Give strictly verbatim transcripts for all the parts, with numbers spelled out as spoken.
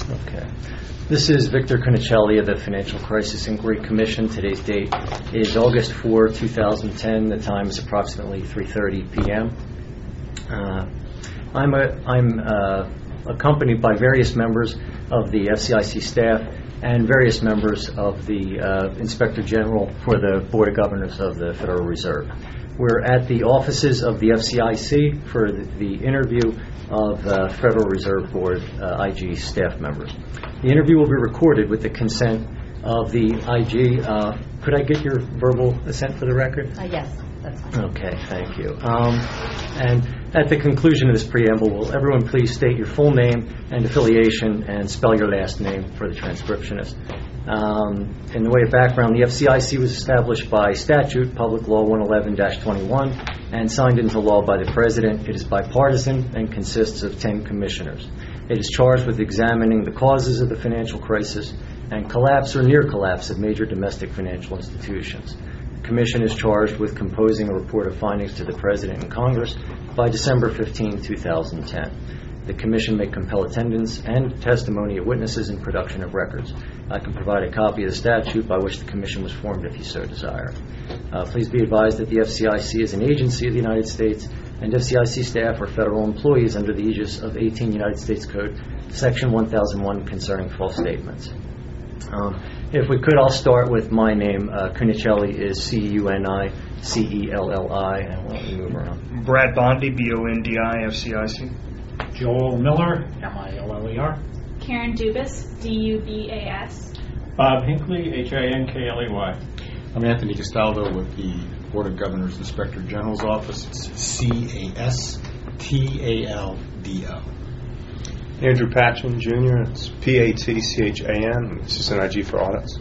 Okay. This is Victor Cunicelli of the Financial Crisis Inquiry Commission. Today's date is August fourth, two thousand ten. The time is approximately three thirty p.m. Uh, I'm, a, I'm uh, accompanied by various members of the F C I C staff and various members of the uh, Inspector General for the Board of Governors of the Federal Reserve. We're at the offices of the F C I C for the, the interview of uh, Federal Reserve Board uh, I G staff members. The interview will be recorded with the consent of the I G. Uh, could I get your verbal assent for the record? Uh, yes, that's fine. Okay, thank you. Um, and at the conclusion of this preamble, will everyone please state your full name and affiliation and spell your last name for the transcriptionist. Um, in the way of background, the F C I C was established by statute, Public Law one eleven dash twenty-one, and signed into law by the President. It is bipartisan and consists of ten commissioners. It is charged with examining the causes of the financial crisis and collapse or near collapse of major domestic financial institutions. The Commission is charged with composing a report of findings to the President and Congress by December fifteenth, two thousand ten. The Commission may compel attendance and testimony of witnesses and production of records. I can provide a copy of the statute by which the Commission was formed if you so desire. Uh, please be advised that the F C I C is an agency of the United States, and F C I C staff are federal employees under the aegis of eighteen United States Code, Section one thousand one, concerning false statements. Um, if we could, I'll start with my name. Uh, Cunicelli is C U N I C E L L I, and we'll move around. Brad Bondi, B O N D I, F C I C. Joel Miller, M I L L E R. Karen Dubas, D U B A S. Bob Hinckley, H I N K L E Y. I'm Anthony Castaldo with the Board of Governors Inspector General's Office. It's C A S T A L D O. Andrew Patchen, Junior It's P A T C H A N, Assistant I G for Audits.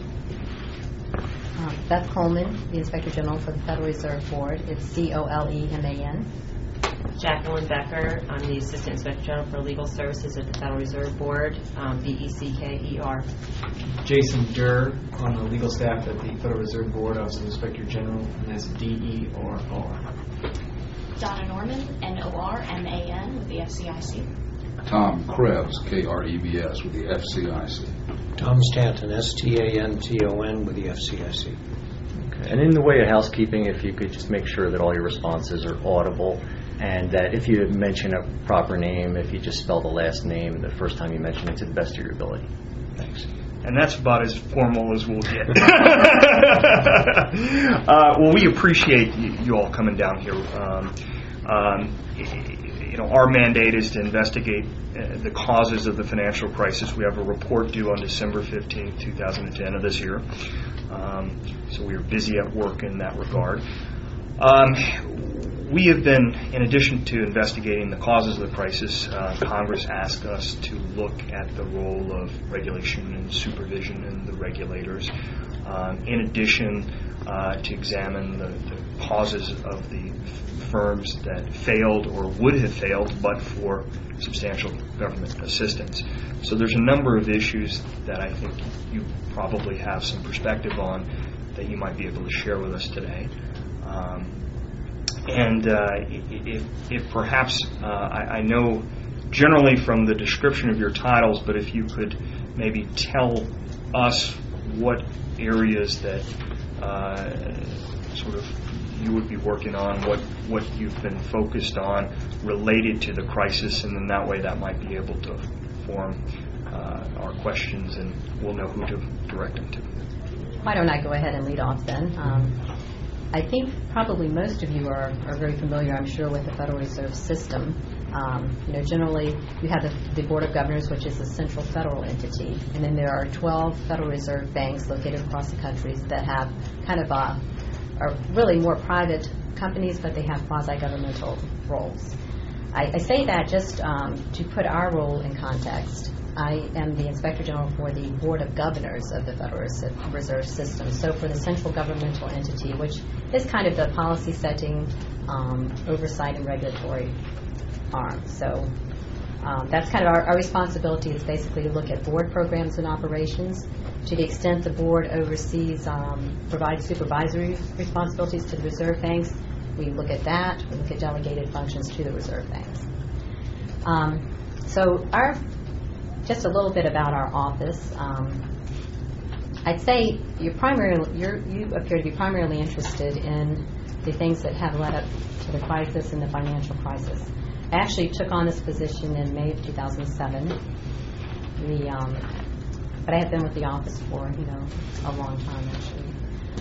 Uh, Beth Coleman, the Inspector General for the Federal Reserve Board. It's C O L E M A N. Jacqueline Becker, I'm the Assistant Inspector General for Legal Services at the Federal Reserve Board, um, B E C K E R. Jason Durr, on the legal staff at the Federal Reserve Board, Office of the Inspector General, and that's D E R R. Donna Norman, N O R M A N, with the F C I C. Tom Krebs, K R E B S, with the F C I C. Tom Stanton, S T A N T O N, with the F C I C. Okay. And in the way of housekeeping, if you could just make sure that all your responses are audible, and that if you mention a proper name, if you just spell the last name the first time you mention it to the best of your ability. Thanks. And that's about as formal as we'll get. uh, well, we appreciate you, you all coming down here. Um, um, you know, our mandate is to investigate uh, the causes of the financial crisis. We have a report due on December fifteenth, two thousand ten of this year. Um, so we are busy at work in that regard. Um, We have been, in addition to investigating the causes of the crisis, uh, Congress asked us to look at the role of regulation and supervision and the regulators. Um, in addition, uh, to examine the, the causes of the firms that failed or would have failed but for substantial government assistance. So there's a number of issues that I think you probably have some perspective on that you might be able to share with us today. Um, And uh, if, if perhaps, uh, I, I know generally from the description of your titles, but if you could maybe tell us what areas that uh, sort of you would be working on, what, what you've been focused on related to the crisis, and then that way that might be able to form uh, our questions and we'll know who to direct them to. Why don't I go ahead and lead off then? Um, I think probably most of you are, are very familiar, I'm sure, with the Federal Reserve System. Um, you know, generally, you have the, the Board of Governors, which is a central federal entity, and then there are twelve Federal Reserve banks located across the country that have kind of a, are really more private companies, but they have quasi-governmental roles. I, I say that just um, to put our role in context. I am the Inspector General for the Board of Governors of the Federal Reserve System. So for the central governmental entity, which is kind of the policy setting, um, oversight, and regulatory arm. So um, that's kind of our, our responsibility is basically to look at board programs and operations. To the extent the board oversees, um, provides supervisory responsibilities to the reserve banks, we look at that. We look at delegated functions to the reserve banks. Um, so our just a little bit about our office. Um, I'd say you're primarily, you're, you appear to be primarily interested in the things that have led up to the crisis and the financial crisis. I actually took on this position in May of two thousand seven. The, um, but I have been with the office for, you know, a long time, actually.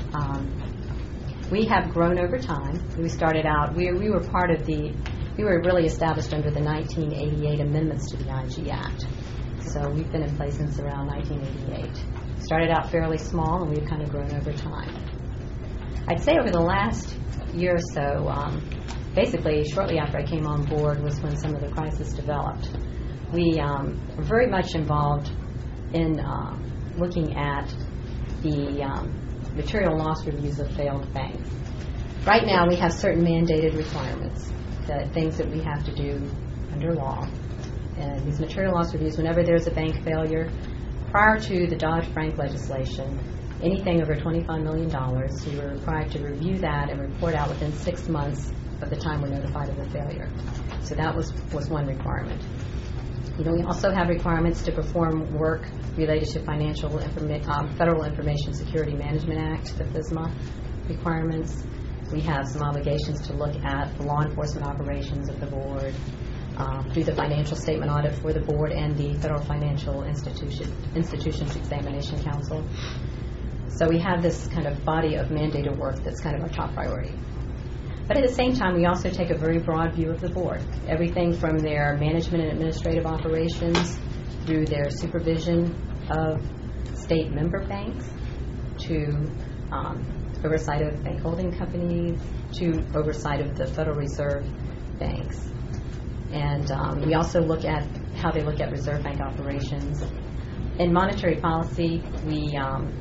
Um, we have grown over time. We started out, we, we were part of the, we were really established under the nineteen eighty-eight amendments to the I G Act. So we've been in place since around nineteen eighty-eight. Started out fairly small, and we've kind of grown over time. I'd say over the last year or so, um, basically shortly after I came on board was when some of the crisis developed. We um, were very much involved in uh, looking at the um, material loss reviews of failed banks. Right now we have certain mandated requirements, that things that we have to do under law. And these material loss reviews, whenever there's a bank failure, prior to the Dodd-Frank legislation, anything over twenty-five million dollars, we were required to review that and report out within six months of the time we're notified of the failure. So that was, was one requirement. You know, we also have requirements to perform work related to financial informa- um, Federal Information Security Management Act, the FISMA requirements. We have some obligations to look at the law enforcement operations of the board, uh, do the financial statement audit for the board and the Federal Financial Institution, Institutions Examination Council. So we have this kind of body of mandated work that's kind of our top priority. But at the same time, we also take a very broad view of the board. Everything from their management and administrative operations through their supervision of state member banks to um, oversight of bank holding companies to oversight of the Federal Reserve banks. And um, we also look at how they look at Reserve Bank operations. In monetary policy, we um,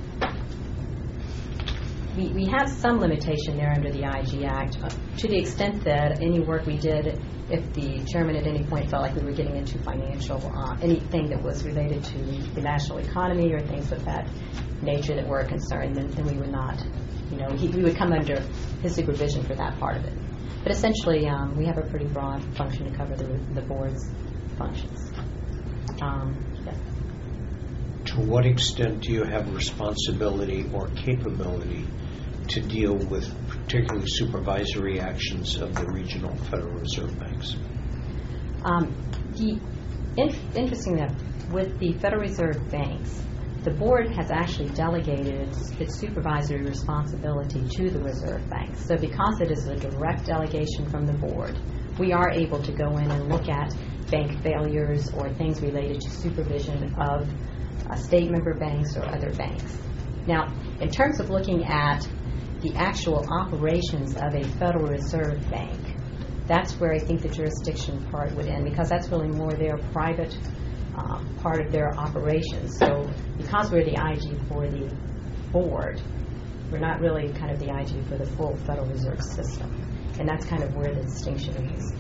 We, we have some limitation there under the I G Act uh, to the extent that any work we did, if the chairman at any point felt like we were getting into financial, uh, anything that was related to the national economy or things of that nature that were a concern, then, then we would not, you know, he, we would come under his supervision for that part of it. But essentially, um, we have a pretty broad function to cover the, the board's functions. Um, yeah. To what extent do you have responsibility or capability to deal with particularly supervisory actions of the regional Federal Reserve banks? Um, the in- interesting that with the Federal Reserve banks, the board has actually delegated its supervisory responsibility to the Reserve banks. So because it is a direct delegation from the board, we are able to go in and look at bank failures or things related to supervision of uh, state member banks or other banks. Now, in terms of looking at the actual operations of a Federal Reserve bank, that's where I think the jurisdiction part would end, because that's really more their private um, part of their operations. So because we're the I G for the board, we're not really kind of the I G for the full Federal Reserve system. And that's kind of where the distinction is.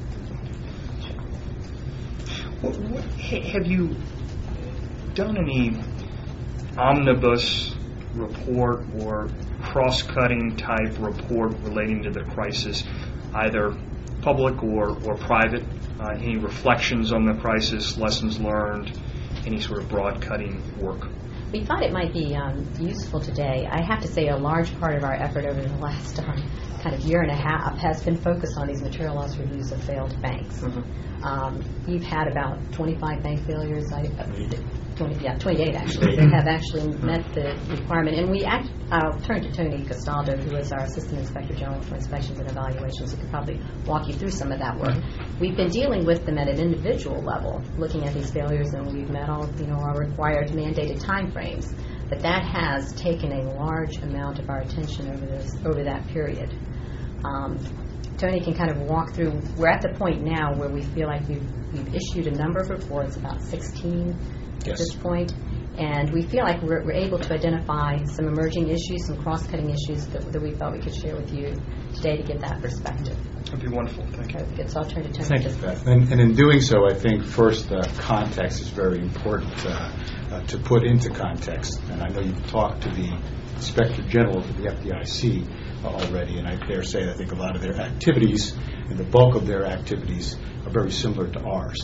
What, what, have you done any omnibus report or cross-cutting type report relating to the crisis, either public or, or private? Uh, any reflections on the crisis, lessons learned, any sort of broad-cutting work? We thought it might be um, useful today. I have to say a large part of our effort over the last um, kind of year and a half has been focused on these material loss reviews of failed banks. Mm-hmm. Um, we've had about twenty-five bank failures. I, uh, twenty, yeah, twenty-eight actually. That have actually met the requirement. And we act, I'll turn to Tony Castaldo, who is our Assistant Inspector General for Inspections and Evaluations, who could probably walk you through some of that work. Mm-hmm. We've been dealing with them at an individual level, looking at these failures, and we've met all, you know, our required mandated time frames. But that has taken a large amount of our attention over this over that period. Um, Tony can kind of walk through. We're at the point now where we feel like we've, we've issued a number of reports, about sixteen yes. at this point, and we feel like we're, we're able to identify some emerging issues, some cross-cutting issues that, that we felt we could share with you today to get that perspective. That'd be wonderful. Thank you. Okay, good. So I'll turn to Tony. Thank you, Beth. And, and in doing so, I think first uh, context is very important uh, uh, to put into context. And I know you've talked to the Inspector General of the F D I C already, and I dare say I think a lot of their activities and the bulk of their activities are very similar to ours.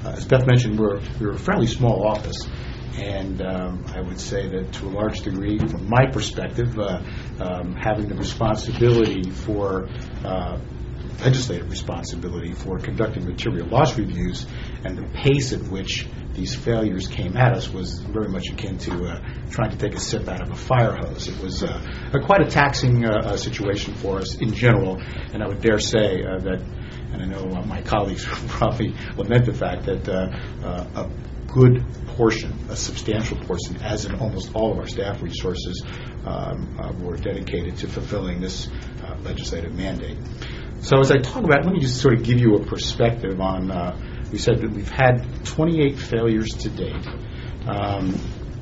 Uh, as Beth mentioned, we're, we're a fairly small office, and um, I would say that to a large degree, from my perspective, uh, um, having the responsibility for uh, legislative responsibility for conducting material loss reviews and the pace at which these failures came at us was very much akin to uh, trying to take a sip out of a fire hose. It was uh, a quite a taxing uh, uh, situation for us in general, and I would dare say uh, that, and I know uh, my colleagues will probably lament the fact that uh, uh, a good portion, a substantial portion, as in almost all of our staff resources, um, uh, were dedicated to fulfilling this uh, legislative mandate. So as I talk about it, let me just sort of give you a perspective on, uh, we said that we've had twenty-eight failures to date. Um,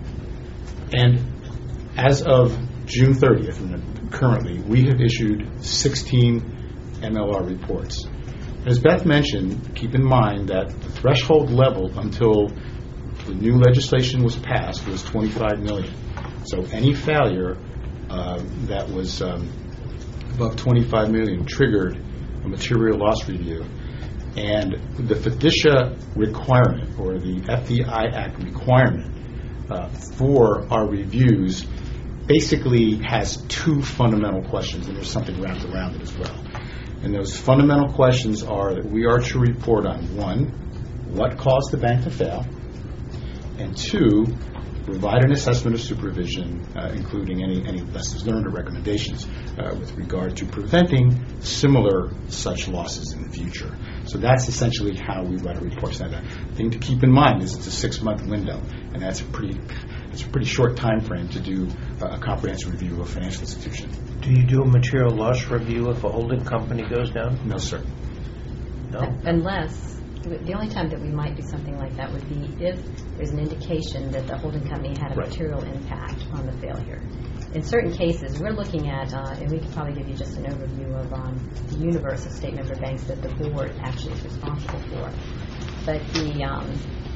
and as of June thirtieth, currently, we have issued sixteen M L R reports. As Beth mentioned, keep in mind that the threshold level until the new legislation was passed was twenty-five million dollars. So any failure uh, that was um, above twenty-five million dollars triggered a material loss review, and the FDICIA requirement, or the F D I Act requirement uh, for our reviews basically has two fundamental questions, and there's something wrapped around it as well. And those fundamental questions are that we are to report on, one, what caused the bank to fail, and two, provide an assessment of supervision, uh, including any, any lessons learned or recommendations uh, with regard to preventing similar such losses in the future. So that's essentially how we write a report. Now, the thing to keep in mind is it's a six-month window, and that's a pretty, it's a pretty short time frame to do uh, a comprehensive review of a financial institution. Do you do a material loss review if a holding company goes down? No, sir. No? Unless, the only time that we might do something like that would be if there's an indication that the holding company had a Right. material impact on the failure. In certain cases, we're looking at, uh, and we could probably give you just an overview of um, the universe of state member banks that the board actually is responsible for. But the um,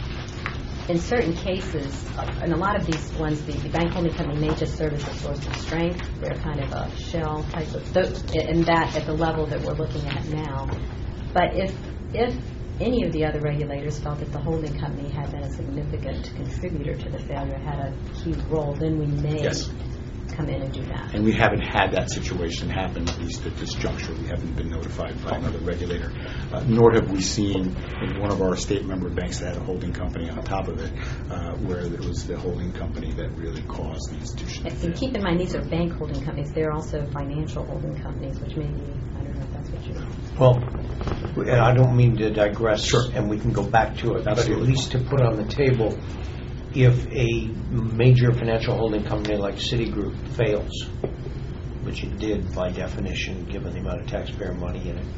in certain cases, uh, in a lot of these ones, the, the bank holding company may just serve as a source of strength. They're kind of a shell type of, those, and that at the level that we're looking at now. But if if any of the other regulators felt that the holding company had been a significant contributor to the failure, had a key role, then we may Yes. come in and do that. And we haven't had that situation happen, at least at this juncture. We haven't been notified by another regulator, uh, nor have we seen in one of our state member banks that had a holding company on top of it, uh, where it was the holding company that really caused the institution to And fail. keep in mind, these are bank holding companies. They're also financial holding companies, which may be, I don't know if that's what you Well, and I don't mean to digress, Sure. and we can go back to it, but at Absolutely. least to put on the table, if a major financial holding company like Citigroup fails, which it did by definition, given the amount of taxpayer money in it,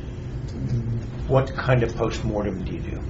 what kind of postmortem do you do?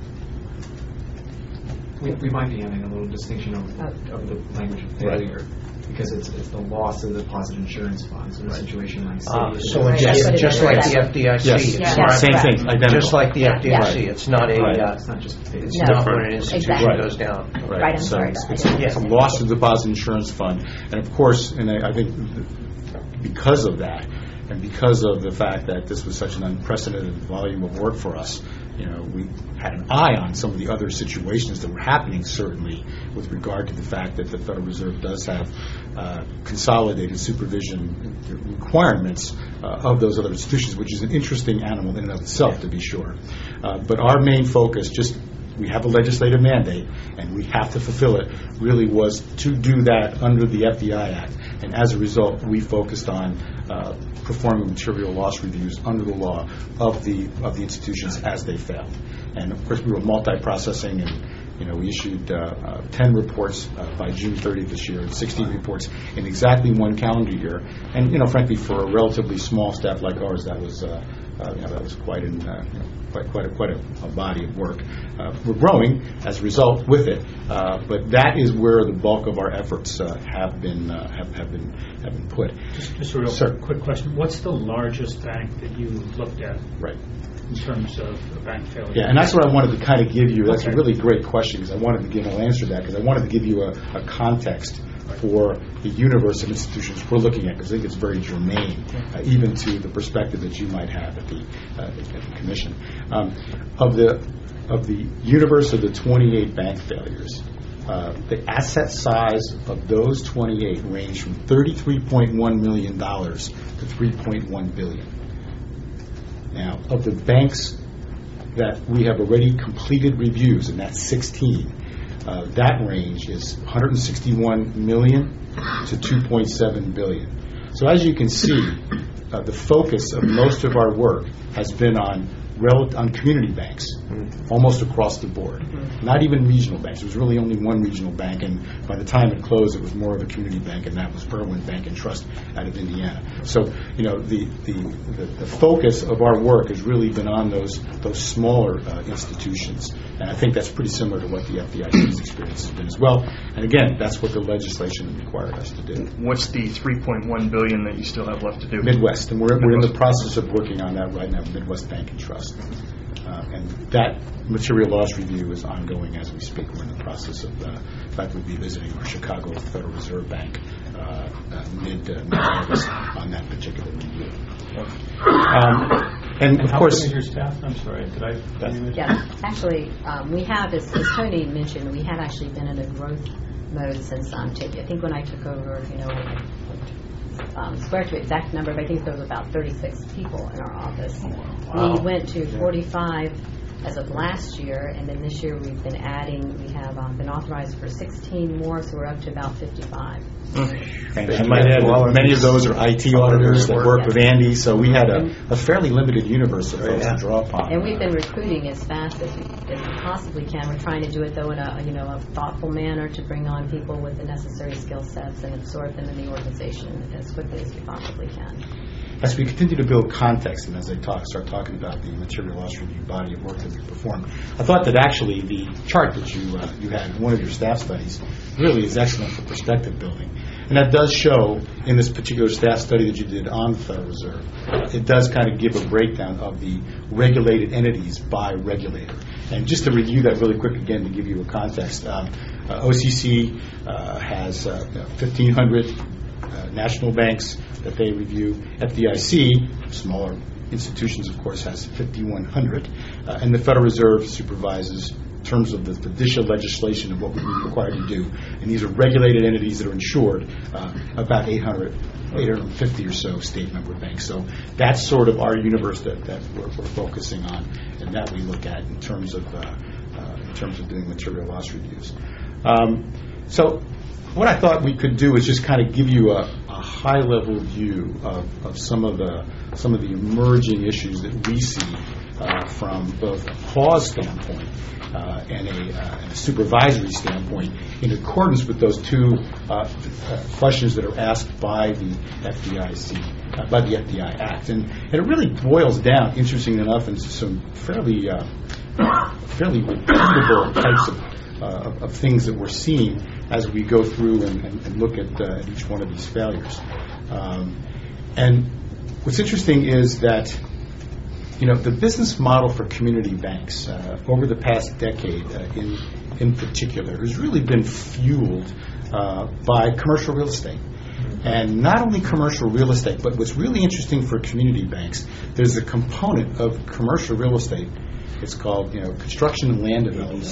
We, we might be having a little distinction of, Oh. of the language of failure, because it's, it's the loss of the deposit insurance funds in a situation like Ah, Citi. so Right. it's That's just, what it just is. like Right. the F D I C. Yes. It's Yeah. not- Yes. Same Right. thing, identical. Just like the Yeah. F D I C, it's not a, Right. uh, It's not just failure. it's No. not when an institution Exactly. goes down. Right, I'm so sorry it's, about it's, that. it's a loss of the deposit insurance fund, and of course, and I, I think because of that, and because of the fact that this was such an unprecedented volume of work for us, you know, we had an eye on some of the other situations that were happening, certainly, with regard to the fact that the Federal Reserve does have uh, consolidated supervision requirements uh, of those other institutions, which is an interesting animal in and of itself, to be sure. Uh, but our main focus, just we have a legislative mandate, and we have to fulfill it, really was to do that under the F D I Act. And as a result, we focused on uh, performing material loss reviews under the law of the of the institutions as they failed. And of course, we were multi-processing, and you know, we issued uh, uh, ten reports uh, by June thirtieth this year, and sixteen reports in exactly one calendar year. And you know, frankly, for a relatively small staff like ours, that was uh, uh, you know, that was quite an uh, you know, quite quite a, quite a, a body of work. Uh, we're growing as a result with it, uh, but that is where the bulk of our efforts uh, have been uh, have, have been have been put. Just, just a real Sir. quick question. What's the largest bank that you looked at Right. in terms of a bank failure? Yeah, and that's what I wanted to kind of give you. That's Okay. a really great question, because I wanted to give an answer to that, because I wanted to give you a, a context for the universe of institutions we're looking at, because I think it's very germane, uh, even to the perspective that you might have at the, uh, at the commission. Um, of the of the universe of the twenty-eight bank failures, uh, the asset size of those twenty-eight ranged from thirty-three point one million dollars to three point one billion dollars. Now, of the banks that we have already completed reviews, and that's sixteen, uh, that range is one hundred sixty-one million dollars to two point seven billion dollars. So as you can see, uh, the focus of most of our work has been on rel- on community banks, almost across the board. Mm-hmm. Not even regional banks. There was really only one regional bank, and by the time it closed, it was more of a community bank, and that was Berwyn Bank and Trust out of Indiana. So, you know, the the, the, the focus of our work has really been on those those smaller uh, institutions, and I think that's pretty similar to what the F D I C's experience has been as well. And again, that's what the legislation required us to do. What's the three point one billion dollars that you still have left to do? Midwest, and we're, we're in the process of working on that right now, Midwest Bank and Trust. Uh, and that material loss review is ongoing as we speak. We're in the process of, uh, in fact, we'll be visiting our Chicago Federal Reserve Bank uh, uh, mid, uh, mid-August on that particular review. Um, and, and of how course... many of your staff? I'm sorry, did I... Yeah, actually, um, we have, as, as Tony mentioned, we have actually been in a growth mode since um, I think when I took over, you know, um, swear to exact number, but I think there was about thirty-six people in our office. Wow. We went to forty-five as of last year, and then this year we've been adding, we have um, been authorized for sixteen more, so we're up to about fifty-five. And I might add that many of those are I T auditors that work with Andy, so we had a, a fairly limited universe of folks to draw upon. And we've been recruiting as fast as we, as we possibly can. We're trying to do it, though, in a, you know, a thoughtful manner to bring on people with the necessary skill sets and absorb them in the organization as quickly as we possibly can. As we continue to build context, and as I talk, start talking about the material loss review body of work that we perform, I thought that actually the chart that you uh, you had in one of your staff studies really is excellent for perspective building. And that does show in this particular staff study that you did on the Federal Reserve, uh, it does kind of give a breakdown of the regulated entities by regulator. And just to review that really quick again to give you a context, um, uh, O C C uh, has uh, fifteen hundred uh, national banks that they review. F D I C, smaller institutions, of course, has fifty-one hundred. Uh, and the Federal Reserve supervises in terms of the judicial legislation of what we're required to do. And these are regulated entities that are insured, uh, about eight hundred, eight hundred fifty or so state member banks. So that's sort of our universe that, that we're, we're focusing on and that we look at in terms of, uh, uh, in terms of doing material loss reviews. Um, so what I thought we could do is just kind of give you a, a high-level view of, of some of the some of the emerging issues that we see uh, from both a cause standpoint uh, and, a, uh, and a supervisory standpoint, in accordance with those two uh, uh, questions that are asked by the F D I C, uh, by the F D I Act, and, and it really boils down, interesting enough, into some fairly uh, fairly repeatable types of, uh, of, of things that we're seeing as we go through and, and, and look at, uh, at each one of these failures. Um, and what's interesting is that, you know, the business model for community banks uh, over the past decade uh, in, in particular has really been fueled uh, by commercial real estate. And not only commercial real estate, but what's really interesting for community banks, there's a component of commercial real estate. It's called, you know, construction and land development,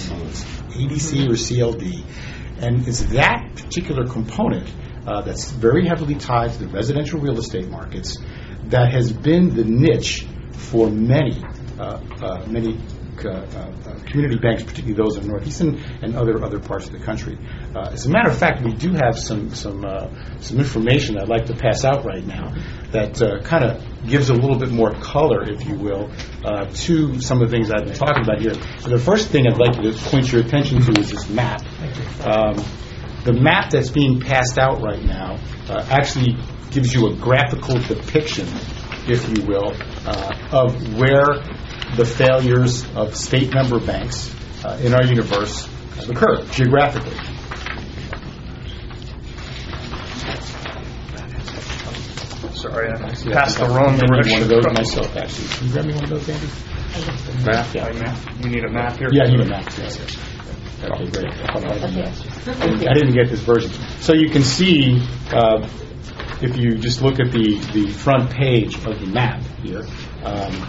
A D C or C L D. And it's that particular component uh, that's very heavily tied to the residential real estate markets that has been the niche for many, uh, uh, many uh, uh, community banks, particularly those in the Northeast and, and other other parts of the country. Uh, as a matter of fact, we do have some some uh, some information I'd like to pass out right now that uh, kind of gives a little bit more color, if you will, uh, to some of the things I've been talking about here. So the first thing I'd like to point your attention to is this map. Um, the map that's being passed out right now uh, actually gives you a graphical depiction, if you will, uh, of where the failures of state member banks uh, in our universe have occurred geographically. Sorry, I passed the wrong direction. One of those myself, actually. Can you grab me one of those, Andy? Map? Yeah. Map. You need a map here? Yeah, I need a map. Yes, yes. Okay, great. I didn't get this version. So you can see, uh, if you just look at the, the front page of the map here, um,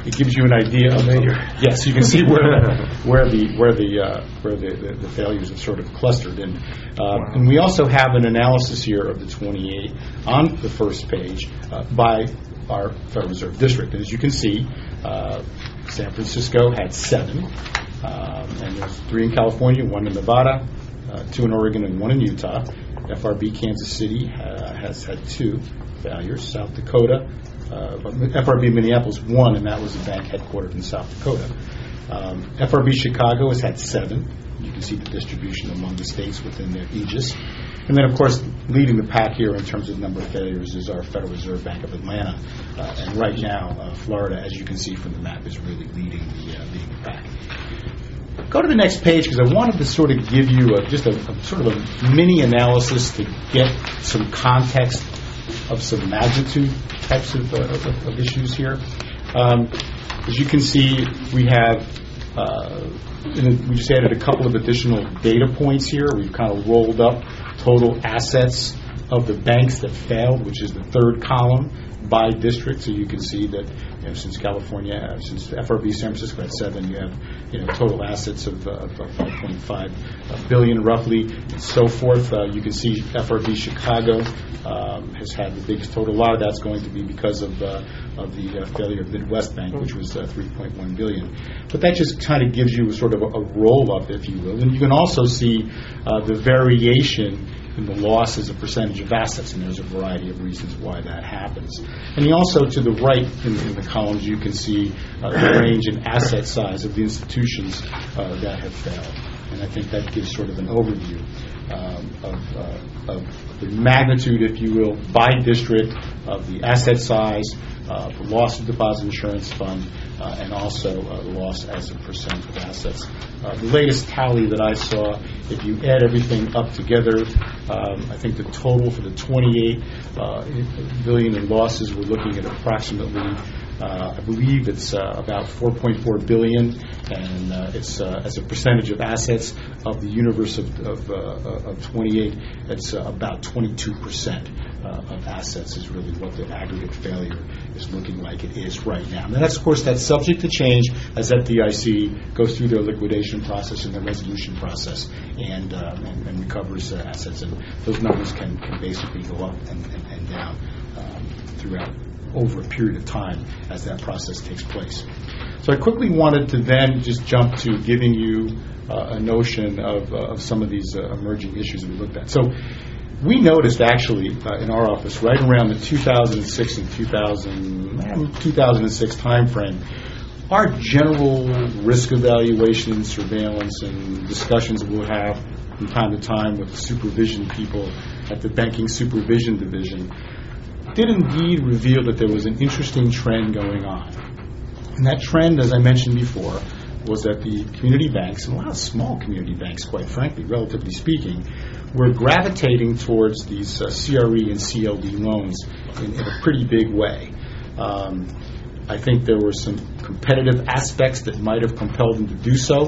it gives you an idea of yes, you can see where the, where the where the uh, where the, the, the failures have sort of clustered. And uh, wow. and we also have an analysis here of the twenty-eight on the first page uh, by our Federal Reserve District. And as you can see, uh, San Francisco had seven, um, and there's three in California, one in Nevada, uh, two in Oregon, and one in Utah. F R B Kansas City uh, has had two failures. South Dakota, uh, F R B Minneapolis one, and that was a bank headquartered in South Dakota. Um, F R B Chicago has had seven. You can see the distribution among the states within their aegis. And then, of course, leading the pack here in terms of number of failures is our Federal Reserve Bank of Atlanta. Uh, and right now, uh, Florida, as you can see from the map, is really leading the, uh, leading the pack. Go to the next page because I wanted to sort of give you a, just a, a sort of a mini analysis to get some context of some magnitude types of, uh, of, of issues here. Um, as you can see, we have uh, we just added a couple of additional data points here. We've kind of rolled up total assets of the banks that failed, which is the third column, by district. So you can see that, you know, since California, uh, since F R B San Francisco had seven, you have, you know, total assets of, uh, of five point five billion roughly, and so forth. Uh, you can see F R B Chicago um, has had the biggest total. A lot of that's going to be because of uh, of the uh, failure of Midwest Bank, which was uh, three point one billion. But that just kind of gives you a sort of a, a roll up, if you will. And you can also see uh, the variation in the loss as a percentage of assets, and there's a variety of reasons why that happens. And you also, to the right in, in the columns, you can see uh, the range in asset size of the institutions uh, that have failed. And I think that gives sort of an overview um, of, uh, of the magnitude, if you will, by district of the asset size, uh, the loss of deposit insurance fund, uh, and also uh, the loss as a percent of assets. Uh, the latest tally that I saw, if you add everything up together, um, I think the total for the twenty-eight uh, billion in losses, we're looking at approximately, uh, I believe it's uh, about four point four billion, and uh, it's uh, as a percentage of assets of the universe of, of, uh, of twenty-eight, it's uh, about twenty-two percent uh, of assets is really what the aggregate failure is looking like it is right now. Now, that's, of course, that's subject to change as F D I C goes through their liquidation process and their resolution process and uh, and, and recovers uh, assets, and those numbers can, can basically go up and, and, and down um, throughout over a period of time as that process takes place. So I quickly wanted to then just jump to giving you uh, a notion of, uh, of some of these uh, emerging issues that we looked at. So we noticed actually uh, in our office right around the two thousand six and two thousand, two thousand six time frame, our general risk evaluation, surveillance, and discussions we'll have from time to time with the supervision people at the Banking Supervision Division did indeed reveal that there was an interesting trend going on. And that trend, as I mentioned before, was that the community banks, and a lot of small community banks, quite frankly, relatively speaking, were gravitating towards these uh, C R E and C L D loans in, in a pretty big way. Um, I think there were some competitive aspects that might have compelled them to do so.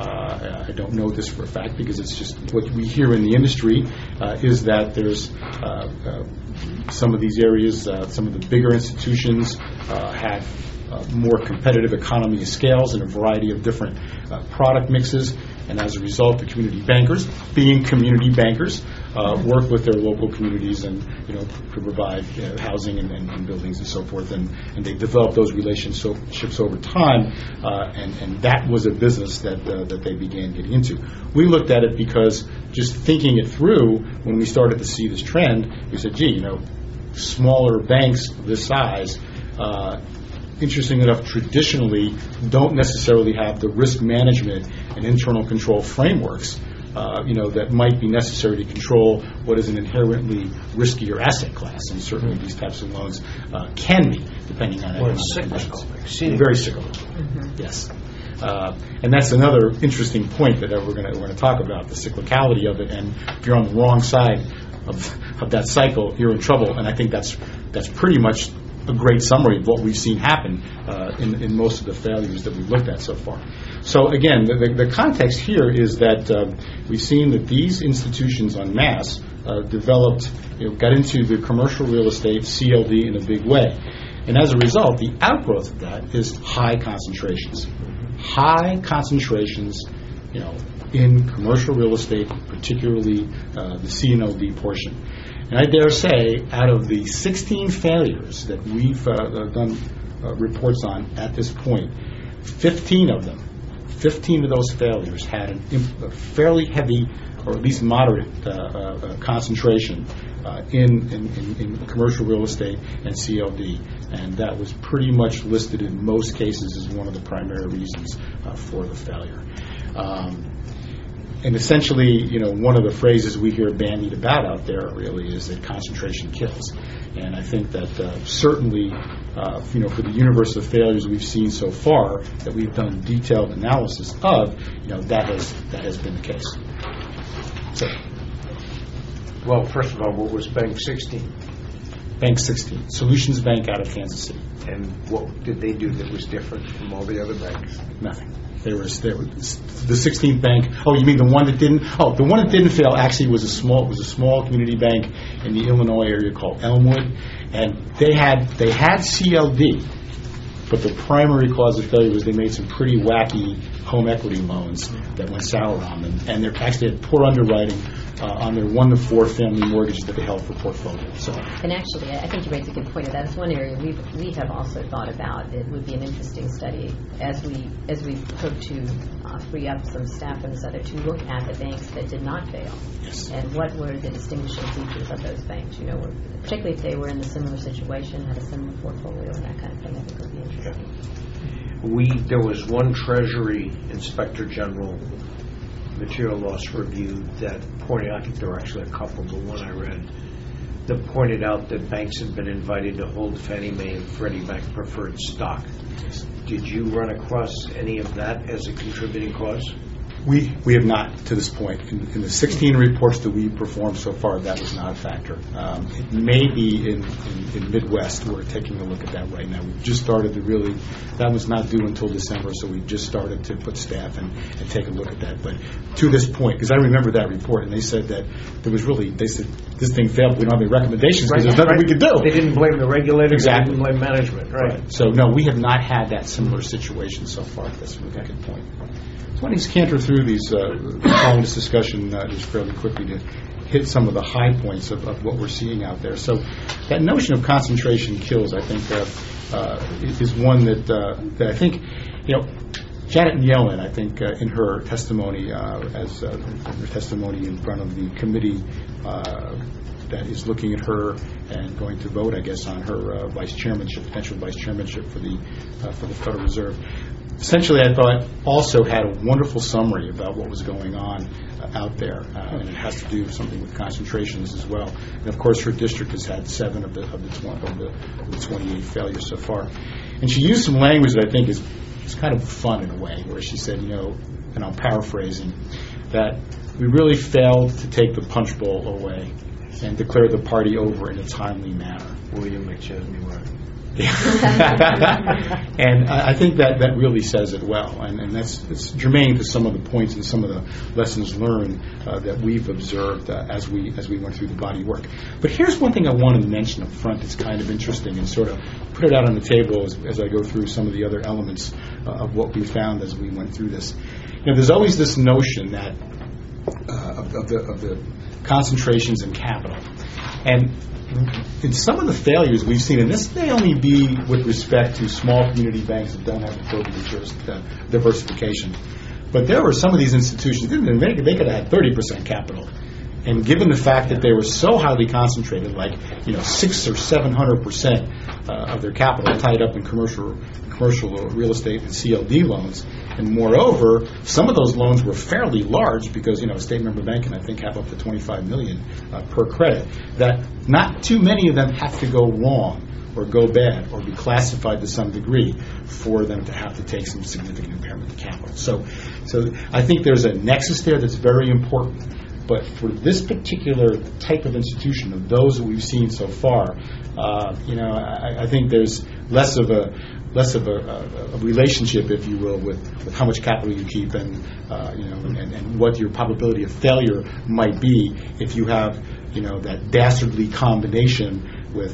Uh, I don't know this for a fact because it's just what we hear in the industry uh, is that there's uh, uh, some of these areas, uh, some of the bigger institutions uh, have uh, more competitive economy of scales and a variety of different uh, product mixes. And as a result, the community bankers, being community bankers, uh, work with their local communities and, you know, to provide you know, housing and, and, and buildings and so forth. And, and they develop those relationships over time, uh, and, and that was a business that uh, that they began getting into. We looked at it because just thinking it through, when we started to see this trend, we said, gee, you know, smaller banks of this size, uh, interesting enough, traditionally don't necessarily have the risk management and internal control frameworks, uh, you know, that might be necessary to control what is an inherently riskier asset class. And certainly these types of loans uh, can be, depending on economic conditions. Very cyclical. Mm-hmm. Yes. Uh, and that's another interesting point that we're going to we're going to talk about, the cyclicality of it. And if you're on the wrong side of, of that cycle, you're in trouble. And I think that's that's pretty much a great summary of what we've seen happen uh, in, in most of the failures that we've looked at so far. So again, the, the, the context here is that uh, we've seen that these institutions en masse uh, developed, you know, got into the commercial real estate, C L D, in a big way. And as a result, the outgrowth of that is high concentrations. High concentrations, you know, in commercial real estate, particularly uh, the C and L D portion. And I dare say, out of the sixteen failures that we've uh, done uh, reports on at this point, fifteen of them, fifteen of those failures had an imp- a fairly heavy, or at least moderate uh, uh, concentration uh, in, in, in, in commercial real estate and C L D. And that was pretty much listed in most cases as one of the primary reasons uh, for the failure. Um, And essentially, you know, one of the phrases we hear bandied about out there really is that concentration kills. And I think that uh, certainly, uh, you know, for the universe of failures we've seen so far, that we've done detailed analysis of, you know, that has that has been the case. So, Well, first of all, what was Bank sixteen? Bank sixteen, Solutions Bank out of Kansas City. And what did they do that was different from all the other banks? Nothing. There was, there was the sixteenth bank. Oh, you mean the one that didn't? Oh, the one that didn't fail actually was a small was a small community bank in the Illinois area called Elmwood, and they had they had C L D, but the primary cause of failure was they made some pretty wacky home equity loans that went sour on them, and they actually had poor underwriting uh, on their one to four family mortgages that they held for portfolio. So, and actually, I think you raised a good point. That is one area we we have also thought about. It would be an interesting study as we as we hope to uh, free up some staff and other to look at the banks that did not fail. Yes. And what were the distinguishing features of those banks? You know, particularly if they were in a similar situation, had a similar portfolio, and that kind of thing. I think would be interesting. We there was one Treasury Inspector General material loss review that pointed out, I think there were actually a couple, but one I read, that pointed out that banks had been invited to hold Fannie Mae and Freddie Mac preferred stock. Did you run across any of that as a contributing cause? We we have not to this point. In, in the sixteen reports that we've performed so far, that was not a factor. Um, it may be in, in, in Midwest. We're taking a look at that right now. We've just started to really, that was not due until December, so we just started to put staff and, and take a look at that. But to this point, because I remember that report, and they said that there was really, they said, this thing failed, we don't have any recommendations because Right, there's nothing right. we could do. They didn't blame the regulators, Exactly. they didn't blame management, right? Right. So, no, we have not had that similar situation so far. That's a really good point. So why don't you canter through these, uh, following this discussion uh, just fairly quickly to hit some of the high points of, of what we're seeing out there. So that notion of concentration kills, I think, uh, uh, is one that, uh, that I think, you know, Janet Yellen, I think, uh, in her testimony, uh, as uh, her testimony in front of the committee uh, that is looking at her and going to vote, I guess, on her uh, vice chairmanship, potential vice chairmanship for the uh, for the Federal Reserve. Essentially, I thought also had a wonderful summary about what was going on uh, out there, uh, and it has to do with something with concentrations as well. And of course, her district has had seven of the of the, tw- of the, of the twenty-eight failures so far. And she used some language that I think is is kind of fun in a way, where she said, you know, and I'm paraphrasing, that we really failed to take the punch bowl away and declare the party over in a timely manner. William McChesney, right? And I I think that, that really says it well, and, and that's it's germane to some of the points and some of the lessons learned uh, that we've observed uh, as we as we went through the body work. But here's one thing I wanted to mention up front that's kind of interesting and sort of put it out on the table as, as I go through some of the other elements uh, of what we found as we went through this. You know, there's always this notion that uh, of, of the of the concentrations in capital, and in some of the failures we've seen, and this may only be with respect to small community banks that don't have appropriate juris- uh, diversification, but there were some of these institutions, they, they could have had thirty percent capital. And given the fact that they were so highly concentrated, like, you know, six or seven hundred percent uh, of their capital tied up in commercial commercial real estate and C L D loans, and moreover, some of those loans were fairly large because, you know, a state member bank can, I think, have up to twenty-five million dollars uh, per credit. That not too many of them have to go wrong or go bad or be classified to some degree for them to have to take some significant impairment of capital. So, so I think there's a nexus there that's very important. But for this particular type of institution, of those that we've seen so far, uh, you know, I, I think there's less of a less of a, a, a relationship, if you will, with, with how much capital you keep and uh, you know, and, and what your probability of failure might be if you have, you know, that dastardly combination with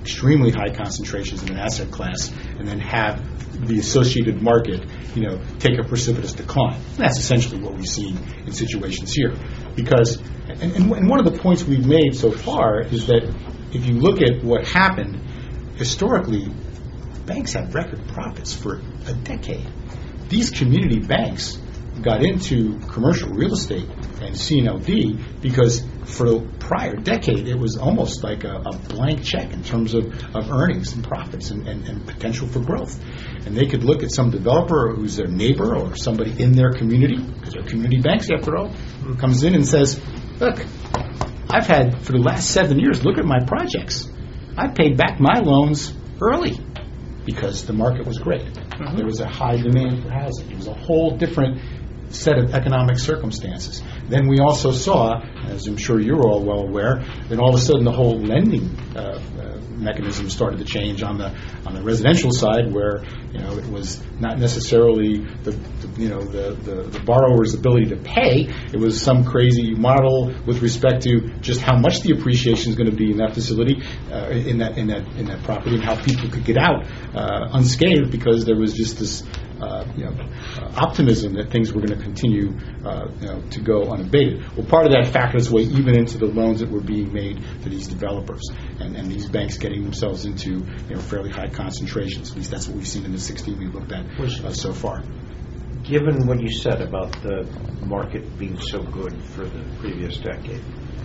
extremely high concentrations in an asset class and then have the associated market, you know, take a precipitous decline. And that's essentially what we've seen in situations here. Because, and, and one of the points we've made so far is that if you look at what happened, historically, banks had record profits for a decade. These community banks got into commercial real estate and C N L D because for the prior decade it was almost like a, a blank check in terms of, of earnings and profits and, and, and potential for growth. And they could look at some developer who's their neighbor or somebody in their community, because they're community banks after all, who comes in and says, look, I've had for the last seven years, look at my projects. I paid back my loans early because the market was great. Mm-hmm. There was a high demand for housing. It was a whole different set of economic circumstances. Then we also saw, as I'm sure you're all well aware, that all of a sudden the whole lending uh, uh, mechanism started to change on the on the residential side, where you know it was not necessarily the, the you know the, the the borrower's ability to pay. It was some crazy model with respect to just how much the appreciation is going to be in that facility, uh, in that in that in that property, and how people could get out uh, unscathed because there was just this. Uh, you know, uh, optimism that things were going to continue uh, you know, to go unabated. Well, part of that factored its way even into the loans that were being made to these developers and, and these banks getting themselves into you know, fairly high concentrations. At least that's what we've seen in the sixteen we've looked at uh, so far. Given what you said about the market being so good for the previous decade,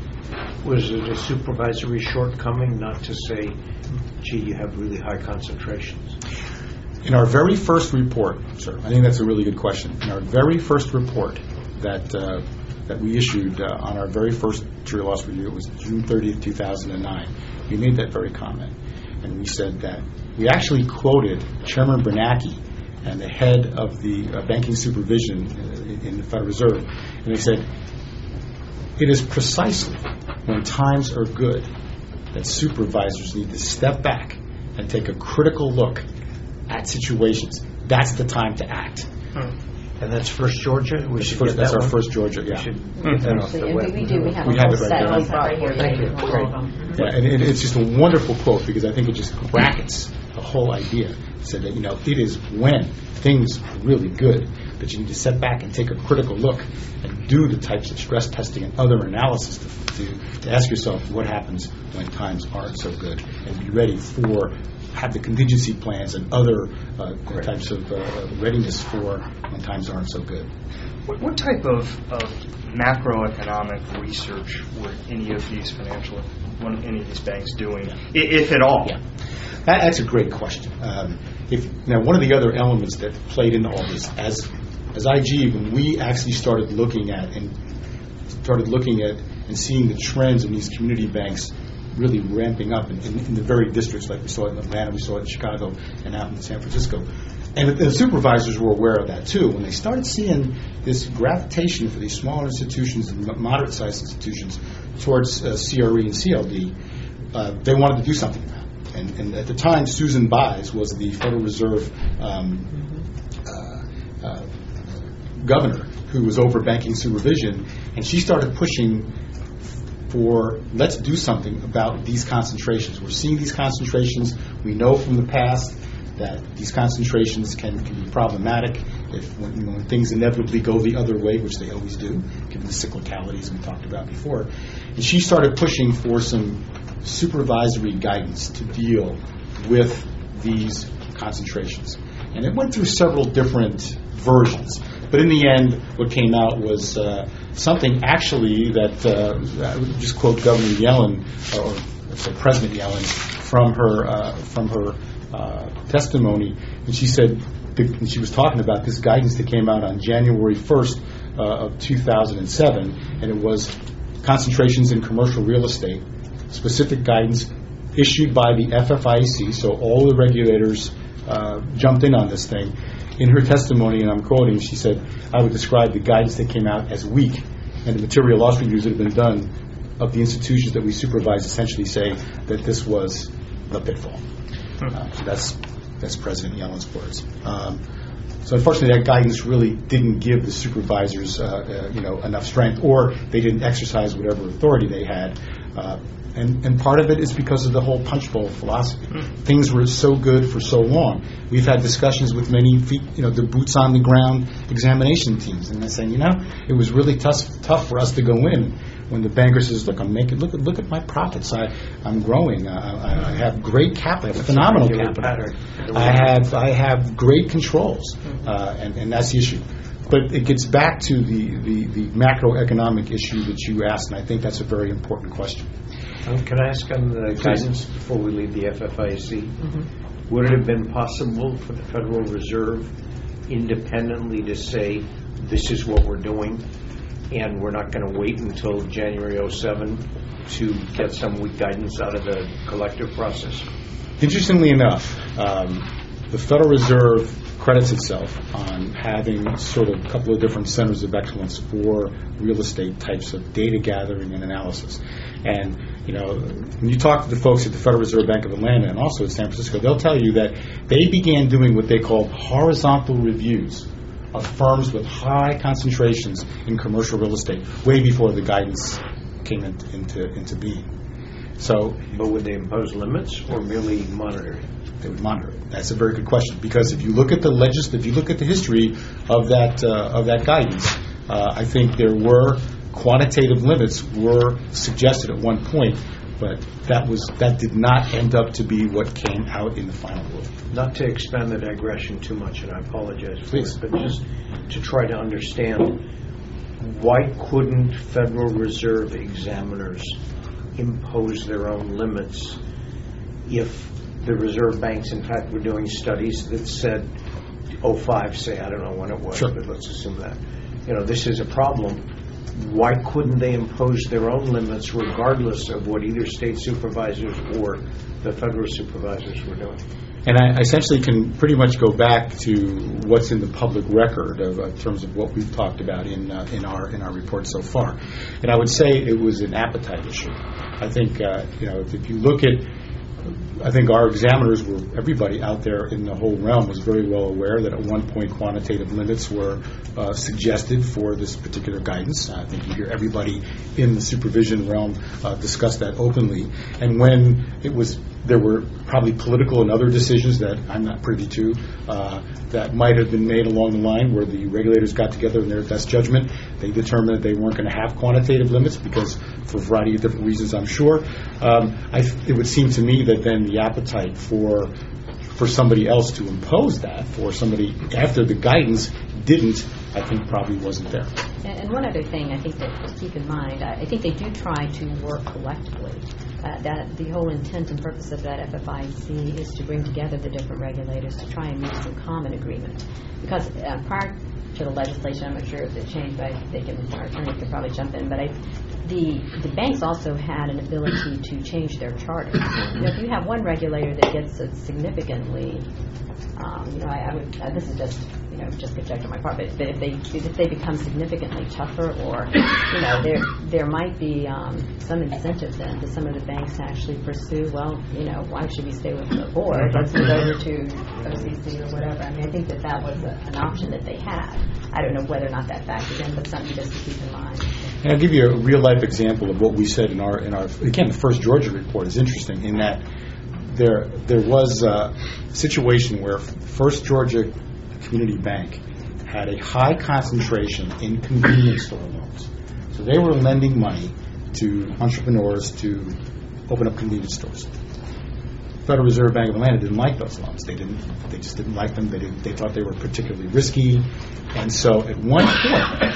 was it a supervisory shortcoming not to say, gee, you have really high concentrations? In our very first report, sir, I think that's a really good question. In our very first report that uh, that we issued uh, on our very first material loss review, it was June thirtieth, two thousand nine, we made that very comment. And we said that we actually quoted Chairman Bernanke and the head of the uh, banking supervision in, in the Federal Reserve, and they said, it is precisely when times are good that supervisors need to step back and take a critical look at situations. That's the time to act. Hmm. And that's First Georgia? We should first, get that's that our one? First Georgia, yeah. We should get that off the And web. we, we do. We have, we a have whole it right set there. right here. Thank you. Great. Yeah, and it, it's just a wonderful quote because I think it just brackets the whole idea. It said that, you know, it is when things are really good that you need to step back and take a critical look and do the types of stress testing and other analysis to, to, to ask yourself what happens when times aren't so good and be ready for have the contingency plans and other uh, types of uh, readiness for when times aren't so good. What, what type of, of macroeconomic research were any of these financial, one, any of these banks doing, yeah. I, if at all? Yeah, that, that's a great question. Um, if now, one of the other elements that played into all this, as as I G, when we actually started looking at and started looking at and seeing the trends in these community banks really ramping up in, in, in the very districts like we saw it in Atlanta, we saw it in Chicago, and out in San Francisco. And the supervisors were aware of that too. When they started seeing this gravitation for these smaller institutions and moderate-sized institutions towards uh, C R E and C L D, uh, they wanted to do something about it. And, and at the time, Susan Bies was the Federal Reserve um, uh, uh, governor who was over banking supervision, and she started pushing for let's do something about these concentrations. We're seeing these concentrations. We know from the past that these concentrations can, can be problematic if when, when things inevitably go the other way, which they always do, given the cyclicalities we talked about before. And she started pushing for some supervisory guidance to deal with these concentrations. And it went through several different versions. But in the end, what came out was uh, something actually that, uh, I would just quote Governor Yellen, or let's say President Yellen, from her uh, from her uh, testimony, and she said, and she was talking about this guidance that came out on January first uh, of two thousand seven, and it was concentrations in commercial real estate, specific guidance issued by the F F I C, so all the regulators uh, jumped in on this thing. In her testimony, and I'm quoting, she said, I would describe the guidance that came out as weak, and the material loss reviews that have been done of the institutions that we supervise essentially say that this was the pitfall. Uh, so that's that's President Yellen's words. Um, so unfortunately, that guidance really didn't give the supervisors, uh, uh, you know, enough strength, or they didn't exercise whatever authority they had Uh, and, and part of it is because of the whole punch bowl philosophy. Things were so good for so long. We've had discussions with many, feet, you know, the boots on the ground examination teams, and they're saying, you know, it was really tough, tough for us to go in when the banker says, look, I'm making, look at, look at my profits. I, I'm growing. I, I, I have great capital, I have phenomenal capital. I have, I have great controls, uh, and, and that's the issue. But it gets back to the, the, the macroeconomic issue that you asked, and I think that's a very important question. Um, can I ask on the Please. guidance before we leave the F F I C? Mm-hmm. Would it have been possible for the Federal Reserve independently to say, this is what we're doing, and we're not going to wait until January oh seven to get some weak guidance out of the collective process? Interestingly enough, um, the Federal Reserve credits itself on having sort of a couple of different centers of excellence for real estate types of data gathering and analysis. And, you know, when you talk to the folks at the Federal Reserve Bank of Atlanta and also at San Francisco, they'll tell you that they began doing what they call horizontal reviews of firms with high concentrations in commercial real estate way before the guidance came into, into, into being. So, but would they impose limits or merely monitor it? They would monitor it. That's a very good question, because if you look at the legis- if you look at the history of that uh, of that guidance, uh, I think there were quantitative limits were suggested at one point, but that was that did not end up to be what came out in the final rule. Not to expand the digression too much, and I apologize for Please. it, but just to try to understand, why couldn't Federal Reserve examiners impose their own limits if the reserve banks, in fact, were doing studies that said oh five, say, I don't know when it was, sure. but let's assume that, you know, this is a problem. Why couldn't they impose their own limits regardless of what either state supervisors or the federal supervisors were doing? And I essentially can pretty much go back to what's in the public record of, uh, in terms of what we've talked about in uh, in our in our report so far. And I would say it was an appetite issue. I think uh, you know if, if you look at, I think our examiners were, everybody out there in the whole realm was very well aware that at one point quantitative limits were uh, suggested for this particular guidance. I think you hear everybody in the supervision realm uh, discuss that openly. And when it was, there were probably political and other decisions that I'm not privy to uh, that might have been made along the line where the regulators got together in their best judgment. They determined that they weren't going to have quantitative limits because, for a variety of different reasons, I'm sure. Um, I, it would seem to me that then the appetite for for somebody else to impose that, for somebody after the guidance didn't, I think probably wasn't there. And, and one other thing I think that to keep in mind, I, I think they do try to work collectively. Uh, that the whole intent and purpose of that F F I C is to bring together the different regulators to try and reach some common agreement. Because uh, prior to the legislation, I'm not sure if it changed, but they can, our attorney could probably jump in, but I, the the banks also had an ability to change their charter. You know, if you have one regulator that gets a significantly, um, you know, I, I would, uh, this is just, you know, just conjecture on my part, but, but if they if they become significantly tougher, or, you know, there there might be um, some incentive then to some of the banks to actually pursue, well, you know, why should we stay with the board? Let's move over to O C C or whatever. I mean, I think that that was a, an option that they had. I don't know whether or not that factored in, but something just to keep in mind. And I'll give you a real-life example of what we said in our, in our again, the First Georgia report is interesting in that there there was a situation where First Georgia Community Bank had a high concentration in convenience store loans. So they were lending money to entrepreneurs to open up convenience stores. Federal Reserve Bank of Atlanta didn't like those loans. They didn't. They just didn't like them. They didn't, They thought they were particularly risky. And so at one point,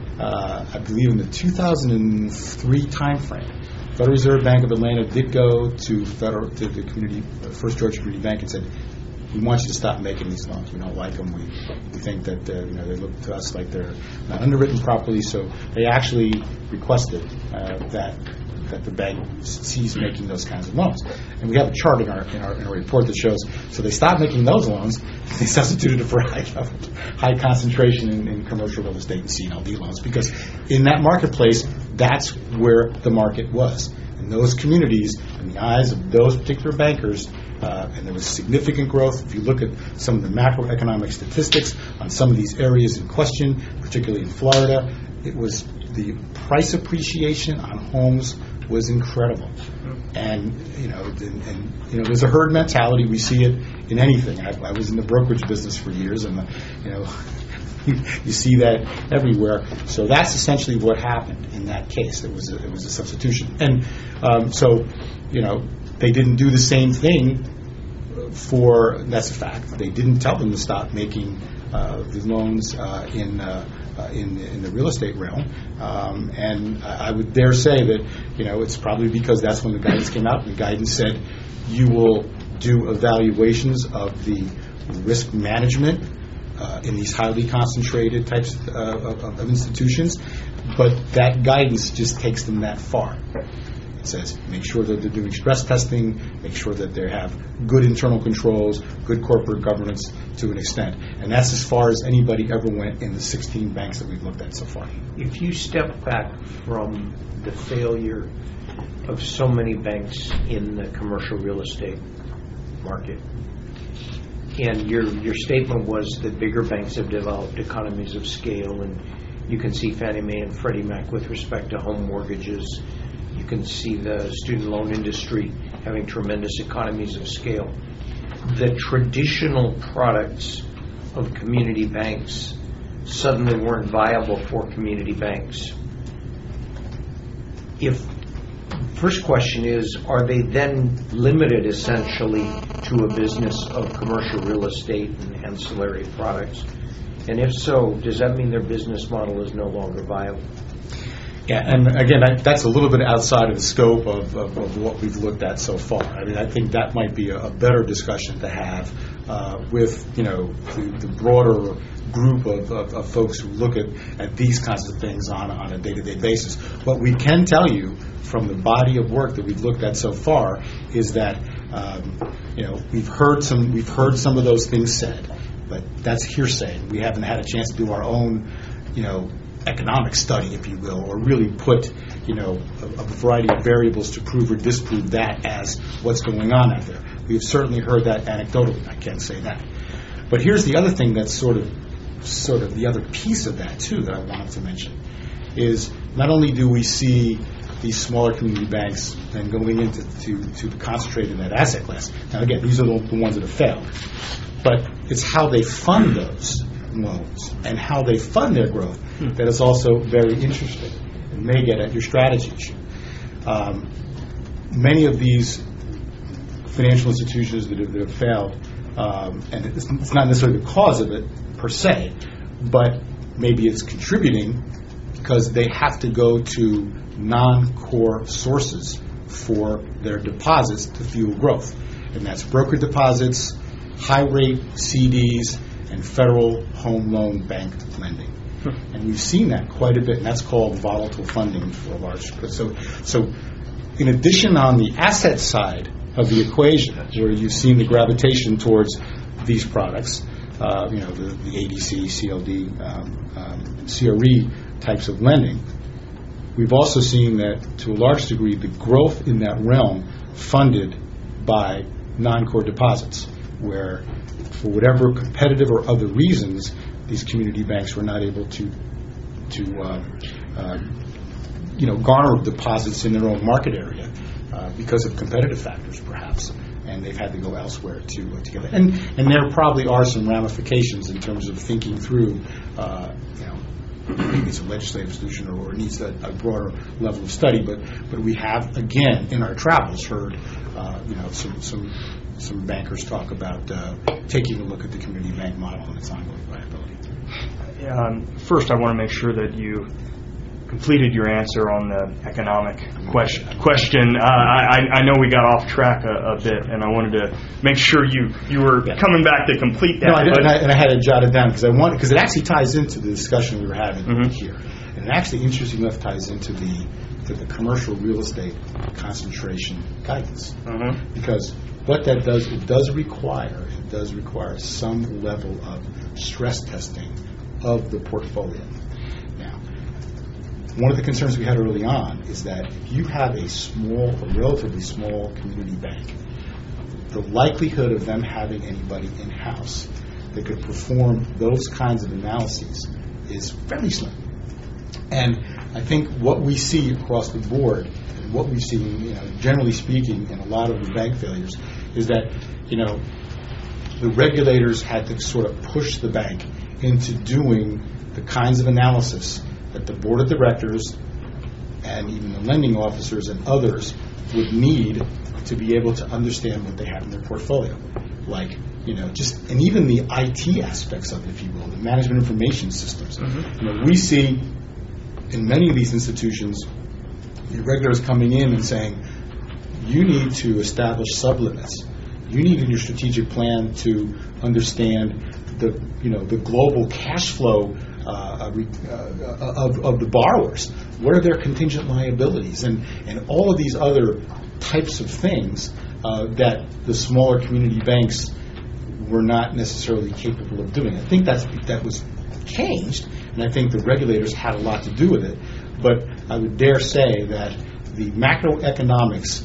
uh, I believe in the two thousand three timeframe, Federal Reserve Bank of Atlanta did go to federal to the community, uh, First Georgia Community Bank, and said, "We want you to stop making these loans. We don't like them. We we think that uh, you know they look to us like they're not underwritten properly." So they actually requested uh, that that the bank cease making those kinds of loans. And we have a chart in our in our, in our report that shows. So they stopped making those loans. They substituted it for high, high concentration in, in commercial real estate and C and L D loans, because in that marketplace, that's where the market was. And those communities, in the eyes of those particular bankers, uh, and there was significant growth. If you look at some of the macroeconomic statistics on some of these areas in question, particularly in Florida, it was the price appreciation on homes was incredible. And, you know, and, and, you know, there's a herd mentality. We see it in anything. I, I was in the brokerage business for years, and, you know, you see that everywhere. So that's essentially what happened in that case. It was a, it was a substitution. And um, so, you know, they didn't do the same thing for, that's a fact. They didn't tell them to stop making uh, the loans uh, in uh, Uh, in, in the real estate realm, um, and I would dare say that, you know, it's probably because that's when the guidance came out. And the guidance said you will do evaluations of the risk management uh, in these highly concentrated types uh, of, of institutions, but that guidance just takes them that far. It says make sure that they're doing stress testing, make sure that they have good internal controls, good corporate governance to an extent. And that's as far as anybody ever went in the sixteen banks that we've looked at so far. If you step back from the failure of so many banks in the commercial real estate market, and your your statement was that bigger banks have developed economies of scale, and you can see Fannie Mae and Freddie Mac with respect to home mortgages. You can see the student loan industry having tremendous economies of scale. The traditional products of community banks suddenly weren't viable for community banks. If first question is, are they then limited essentially to a business of commercial real estate and ancillary products? And if so, does that mean their business model is no longer viable? Yeah, and again, I, that's a little bit outside of the scope of, of, of what we've looked at so far. I mean, I think that might be a, a better discussion to have uh, with, you know, the, the broader group of, of, of folks who look at, at these kinds of things on, on a day-to-day basis. What we can tell you from the body of work that we've looked at so far is that, um, you know, we've heard some we've heard some of those things said, but that's hearsay. We haven't had a chance to do our own, you know, economic study, if you will, or really put, you know, a, a variety of variables to prove or disprove that as what's going on out there. We've certainly heard that anecdotally. I can't say that. But here's the other thing that's sort of, sort of the other piece of that too that I wanted to mention is not only do we see these smaller community banks then going into to, to concentrate in that asset class. Now again, these are the, the ones that have failed, but it's how they fund those loans and how they fund their growth hmm. that is also very interesting and may get at your strategy issue. Um, many of these financial institutions that have, that have failed, um, and it's, it's not necessarily the cause of it per se, but maybe it's contributing because they have to go to non-core sources for their deposits to fuel growth. And that's broker deposits, high-rate C Ds, and federal home loan banked lending. Hmm. And we've seen that quite a bit, and that's called volatile funding for a large. So, so in addition on the asset side of the equation, where you've seen the gravitation towards these products, uh, you know, the, the A D C, C L D, um, um, C R E types of lending, we've also seen that to a large degree the growth in that realm funded by non-core deposits, where for whatever competitive or other reasons, these community banks were not able to, to uh, uh, you know, garner deposits in their own market area uh, because of competitive factors, perhaps, and they've had to go elsewhere to uh, to get it. And and there probably are some ramifications in terms of thinking through, uh, you know, maybe it's a legislative solution or, or needs a, a broader level of study. But but we have again in our travels heard, uh, you know, some some. Some bankers talk about uh, taking a look at the community bank model and its ongoing viability. Um, first, I want to make sure that you completed your answer on the economic question. question. Uh, I, I know we got off track a, a bit, and I wanted to make sure you, you were yeah. coming back to complete that. No, I did, and, I, and I had to jot it down because I want because it actually ties into the discussion we were having mm-hmm. here, and it actually, interestingly enough, ties into the to the commercial real estate concentration guidance mm-hmm. because. What that does, it does require, it does require some level of stress testing of the portfolio. Now, one of the concerns we had early on is that if you have a small, a relatively small community bank, the likelihood of them having anybody in-house that could perform those kinds of analyses is fairly slim. And I think what we see across the board, and what we've seen, you know, generally speaking, in a lot of the bank failures, is that, you know, the regulators had to sort of push the bank into doing the kinds of analysis that the board of directors and even the lending officers and others would need to be able to understand what they have in their portfolio. Like, you know, just, and even the I T aspects of it, if you will, the management information systems. Mm-hmm. You know, we see in many of these institutions, the regulators coming in and saying, you need to establish sublimits. You need in your strategic plan to understand the, you know, the global cash flow uh, uh, of, of the borrowers. What are their contingent liabilities, and, and all of these other types of things uh, that the smaller community banks were not necessarily capable of doing. I think that's that was changed, and I think the regulators had a lot to do with it. But I would dare say that the macroeconomics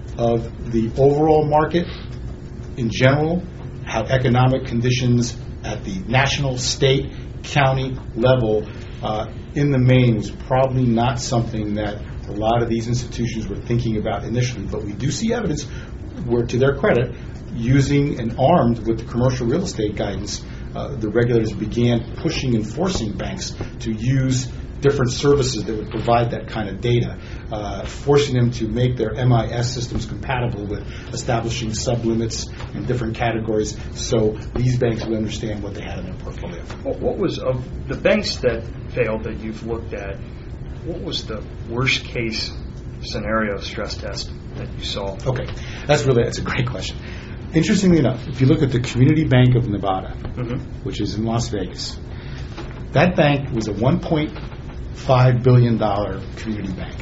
of the overall market in general, how economic conditions at the national, state, county level uh, in the main was probably not something that a lot of these institutions were thinking about initially. But we do see evidence where, to their credit, using and armed with the commercial real estate guidance, uh, the regulators began pushing and forcing banks to use different services that would provide that kind of data, uh, forcing them to make their M I S systems compatible with establishing sublimits in different categories so these banks would understand what they had in their portfolio. What, what was, of the banks that failed that you've looked at, what was the worst case scenario stress test that you saw? Okay, that's really, that's a great question. Interestingly enough, if you look at the Community Bank of Nevada, mm-hmm. which is in Las Vegas, that bank was a one point five billion dollars community bank.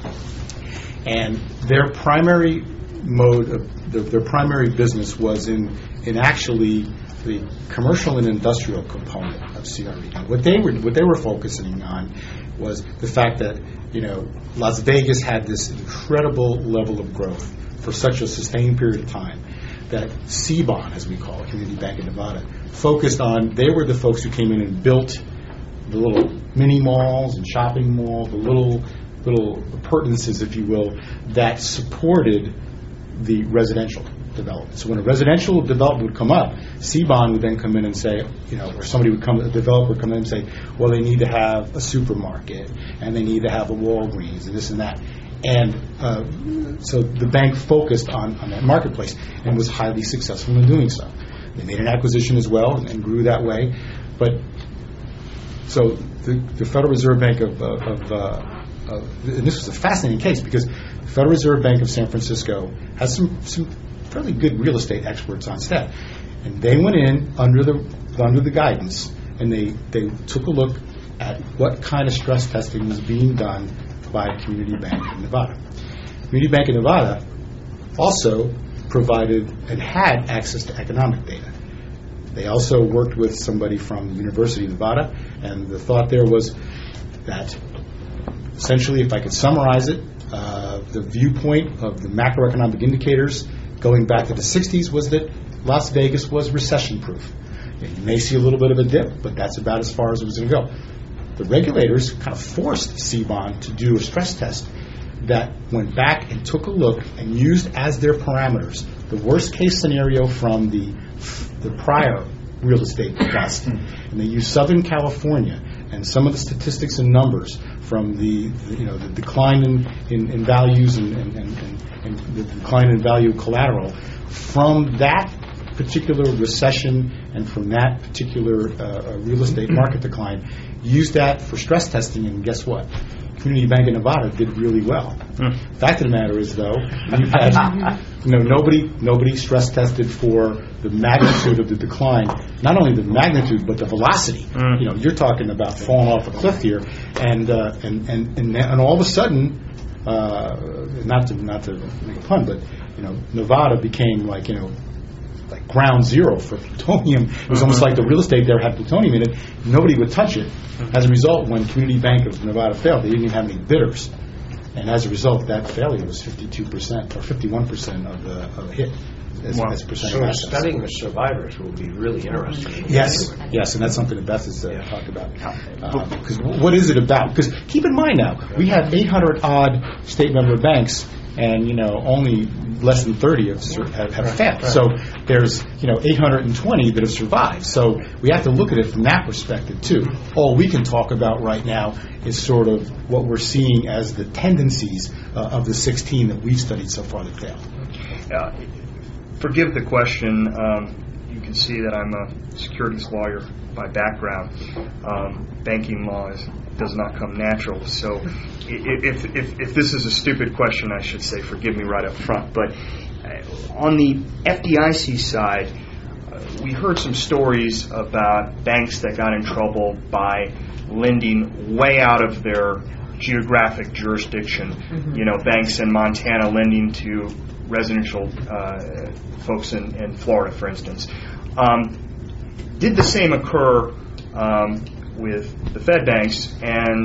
And their primary mode of, their, their primary business was in, in actually the commercial and industrial component of C R E. Now, what they were what they were focusing on was the fact that, you know, Las Vegas had this incredible level of growth for such a sustained period of time that C B O N, as we call it, Community Bank of Nevada, focused on, they were the folks who came in and built the little mini malls and shopping malls, the little little appurtenances, if you will, that supported the residential development. So when a residential development would come up, C B O N would then come in and say, you know, or somebody would come, a developer would come in and say, well, they need to have a supermarket, and they need to have a Walgreens, and this and that. And uh, so the bank focused on, on that marketplace and was highly successful in doing so. They made an acquisition as well and, and grew that way. But so the, the Federal Reserve Bank of, uh, of uh, uh, and this was a fascinating case because the Federal Reserve Bank of San Francisco has some, some fairly good real estate experts on staff. And they went in under the under the guidance, and they, they took a look at what kind of stress testing was being done by Community Bank of Nevada. Community Bank of Nevada also provided and had access to economic data. They also worked with somebody from the University of Nevada, and the thought there was that essentially, if I could summarize it, uh, the viewpoint of the macroeconomic indicators going back to the sixties was that Las Vegas was recession-proof. You may see a little bit of a dip, but that's about as far as it was going to go. The regulators kind of forced C B O N to do a stress test that went back and took a look and used as their parameters the worst case scenario from the the prior real estate bust. And they used Southern California and some of the statistics and numbers from the, the you know the decline in, in, in values and, and, and, and the decline in value of collateral from that particular recession and from that particular uh, real estate market decline, used that for stress testing, and guess what? Community Bank of Nevada did really well. Mm. Fact of the matter is, though, you've had, you know, nobody nobody stress tested for the magnitude of the decline. Not only the magnitude, but the velocity. Mm. You know, you're talking about falling off a cliff here, and uh, and, and and and all of a sudden, uh, not to not to make a pun, but you know, Nevada became like you know. like ground zero for plutonium. It was mm-hmm. almost like the real estate there had plutonium in it. Nobody would touch it. Mm-hmm. As a result, when Community Bank of Nevada failed, they didn't even have any bidders. And as a result, that failure was fifty-two percent or fifty-one percent of the, of the hit as, Wow. as a percent So of assets. studying the survivors will be really interesting. Yes, yes, and that's something that Beth has uh, talked about. Because what is it about? Because keep in mind now, we have eight hundred odd state member banks, and you know only less than thirty have sur- have, have failed. So there's you know eight hundred twenty that have survived. So we have to look at it from that perspective too. All we can talk about right now is sort of what we're seeing as the tendencies uh, of the sixteen that we've studied so far that failed. Uh, forgive the question. Um, you can see that I'm a securities lawyer by background. Um, banking law is, does not come natural. So i- if, if, if this is a stupid question, I should say forgive me right up front. But uh, on the F D I C side, uh, we heard some stories about banks that got in trouble by lending way out of their geographic jurisdiction. Mm-hmm. You know, banks in Montana lending to residential uh, folks in, in Florida, for instance. Um, did the same occur um, with the Fed banks, and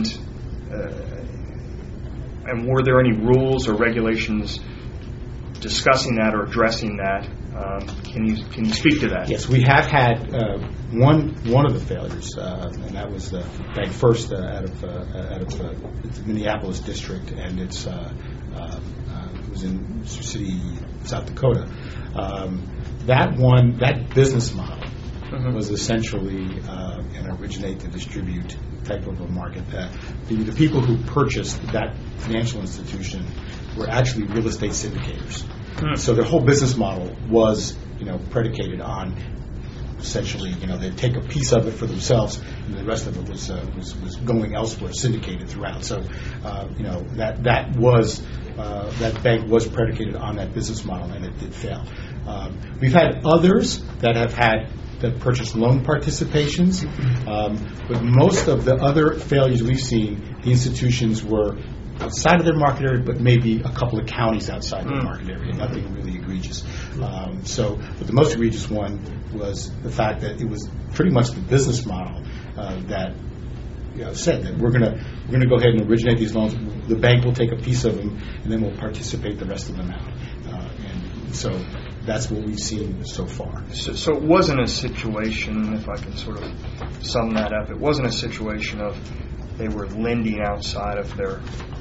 uh, and were there any rules or regulations discussing that or addressing that? Um, can you can you speak to that? Yes, we have had uh, one one of the failures, uh, and that was the Bank First uh, out of uh, out of uh, the Minneapolis district, and it's uh, uh, uh, it was in Sioux City, South Dakota. Um, that one, that business model mm-hmm. was essentially uh, an originate to distribute type of a market. Uh, the, the people who purchased that financial institution were actually real estate syndicators. So their whole business model was, you know, predicated on essentially, you know, they'd take a piece of it for themselves, and the rest of it was uh, was, was going elsewhere, syndicated throughout. So, uh, you know, that that was uh, that bank was predicated on that business model, and it did fail. Um, we've had others that have had that purchased loan participations, um, but most of the other failures we've seen, the institutions were outside of their market area, but maybe a couple of counties outside mm. their market area, nothing really egregious. Um, so, but the most egregious one was the fact that it was pretty much the business model uh, that you know, said that we're going to we're going to go ahead and originate these loans. The bank will take a piece of them, and then we'll participate the rest of them out. Uh, and so that's what we've seen so far. So, so it wasn't a situation, if I can sort of sum that up, it wasn't a situation of they were lending outside of their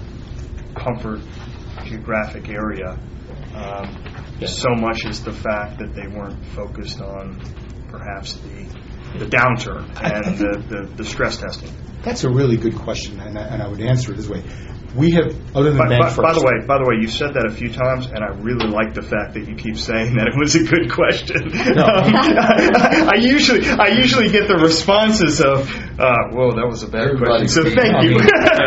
comfort geographic area um, yes. so much as the fact that they weren't focused on perhaps the the downturn and the, the, the stress testing. That's a really good question, and I, and I would answer it this way. We have, other than by, Bank by, First. By the way, by the way, you said that a few times, and I really like the fact that you keep saying that it was a good question. No. um, I, I usually, I usually get the responses of, uh, "Whoa, that was a bad Everybody question." So thank you.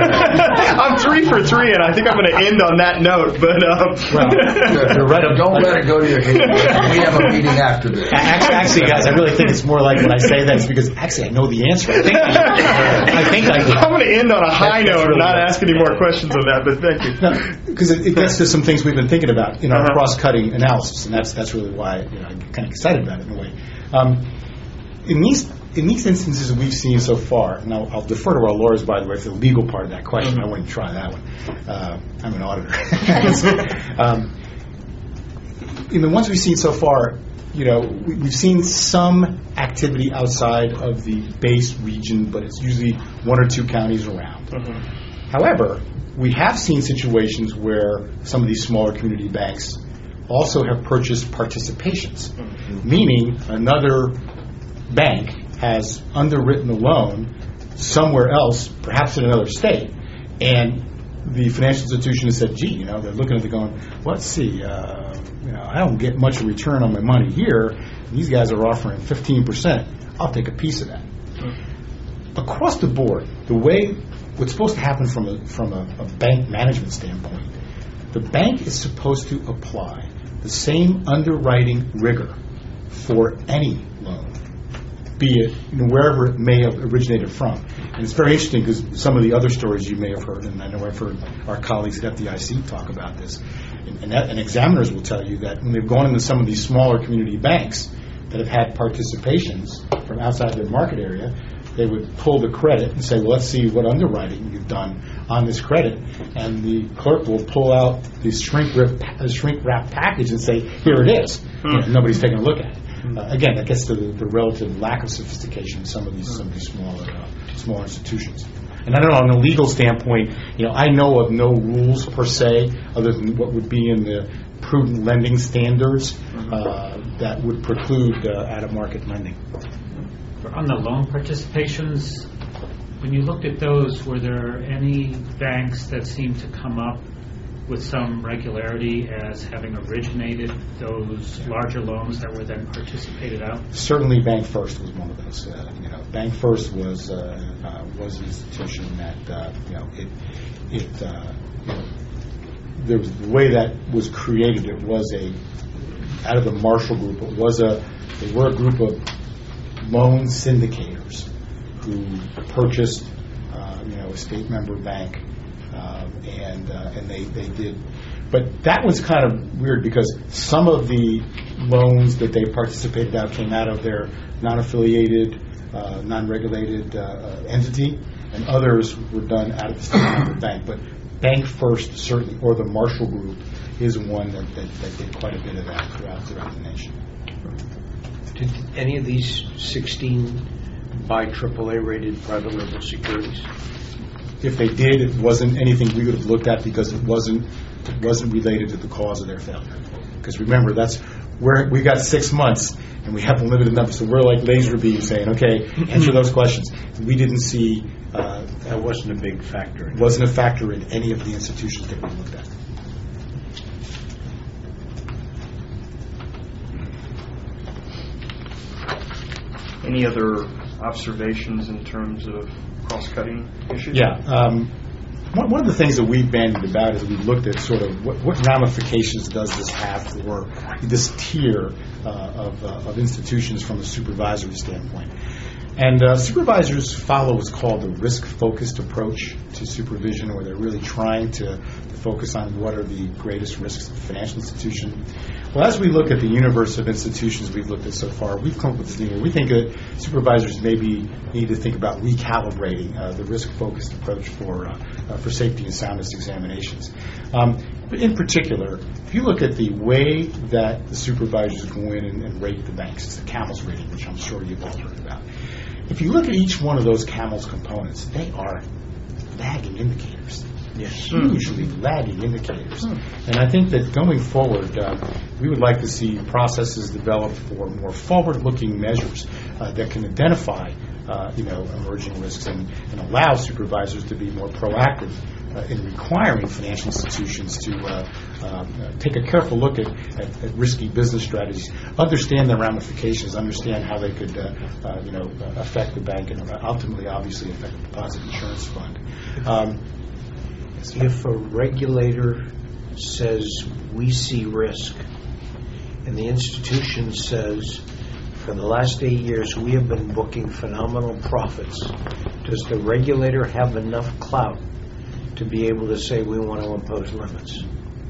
I'm three for three, and I think I'm going to end on that note. But um, well, you're right. Don't let it go to your head. We have a meeting after this. Actually, actually, guys, I really think it's more like when I say that, it's because actually I know the answer. I think I, think I do. I'm going to end on a high That's note really and not nice. ask any more questions on that, but thank you. Because it, it gets to some things we've been thinking about in our Uh-huh. cross-cutting analysis, and that's that's really why you know, I'm kind of excited about it in a way. Um, in these in these instances that we've seen so far, and I'll, I'll defer to our lawyers, by the way, for the legal part of that question. Mm-hmm. I wouldn't try that one. Uh, I'm an auditor. um, in the ones we've seen so far, you know, we, we've seen some activity outside of the base region, but it's usually one or two counties around. Mm-hmm. However, we have seen situations where some of these smaller community banks also have purchased participations, mm-hmm. meaning another bank has underwritten a loan somewhere else, perhaps in another state, and the financial institution has said, gee, you know, they're looking at it going, let's see, uh, you know, I don't get much return on my money here. These guys are offering fifteen percent. I'll take a piece of that. Mm-hmm. Across the board, the way what's supposed to happen from a from a, a bank management standpoint, the bank is supposed to apply the same underwriting rigor for any loan, be it you know, wherever it may have originated from. And it's very interesting because some of the other stories you may have heard, and I know I've heard our colleagues at F D I C talk about this, and, and, that, and examiners will tell you that when they've gone into some of these smaller community banks that have had participations from outside their market area, they would pull the credit and say, well, let's see what underwriting you've done on this credit. And the clerk will pull out the shrink wrap, uh, shrink wrap package and say, here it is. You know, nobody's taking a look at it. Uh, again, that gets to the, the relative lack of sophistication in some of these some of these smaller uh, smaller institutions. And I don't know, on a legal standpoint, you know, I know of no rules per se, other than what would be in the prudent lending standards uh, that would preclude uh, out-of-market lending. On the loan participations, when you looked at those, were there any banks that seemed to come up with some regularity as having originated those larger loans that were then participated out? Certainly, Bank First was one of those. Uh, you know, Bank First was uh, uh, was an institution that uh, you know it it uh, you know, there was the way that was created. It was a out of the Marshall Group. It was a they were a group of loan syndicators who purchased uh, you know a state member bank. Uh, and uh, and they, they did, but that was kind of weird because some of the loans that they participated out came out of their non-affiliated, uh, non-regulated uh, entity, and others were done out of the state member bank. But Bank First certainly, or the Marshall Group, is one that, that, that did quite a bit of that throughout throughout the nation. Did any of these sixteen buy triple A rated private label securities? If they did, it wasn't anything we would have looked at because it wasn't it wasn't related to the cause of their failure. Because remember, that's where we got six months and we have a limited number, so we're like laser beams saying, okay, answer those questions. We didn't see uh, that wasn't a big factor. Wasn't a factor in any of the institutions that we looked at. Any other observations in terms of cross-cutting issues? Yeah. Um, one, one of the things that we've bandied about is we've looked at sort of what, what ramifications does this have for this tier uh, of, uh, of institutions from a supervisory standpoint. And uh, supervisors follow what's called the risk-focused approach to supervision, where they're really trying to, to focus on what are the greatest risks of the financial institution. Well, as we look at the universe of institutions we've looked at so far, we've come up with this thing where we think that supervisors maybe need to think about recalibrating uh, the risk-focused approach for uh, uh, for safety and soundness examinations. Um, but in particular, if you look at the way that the supervisors go in and, and rate the banks, it's the CAMELS rating, which I'm sure you've all heard about. If you look at each one of those CAMELS components, they are lagging indicators. They're hugely mm. lagging indicators. Mm. And I think that going forward, uh, we would like to see processes developed for more forward-looking measures uh, that can identify uh, you know, emerging risks and, and allow supervisors to be more proactive uh, in requiring financial institutions to uh, uh, take a careful look at, at, at risky business strategies, understand the ramifications, understand how they could uh, uh, you know, affect the bank and ultimately, obviously, affect the deposit insurance fund. Um, If a regulator says we see risk and the institution says for the last eight years we have been booking phenomenal profits, does the regulator have enough clout to be able to say we want to impose limits?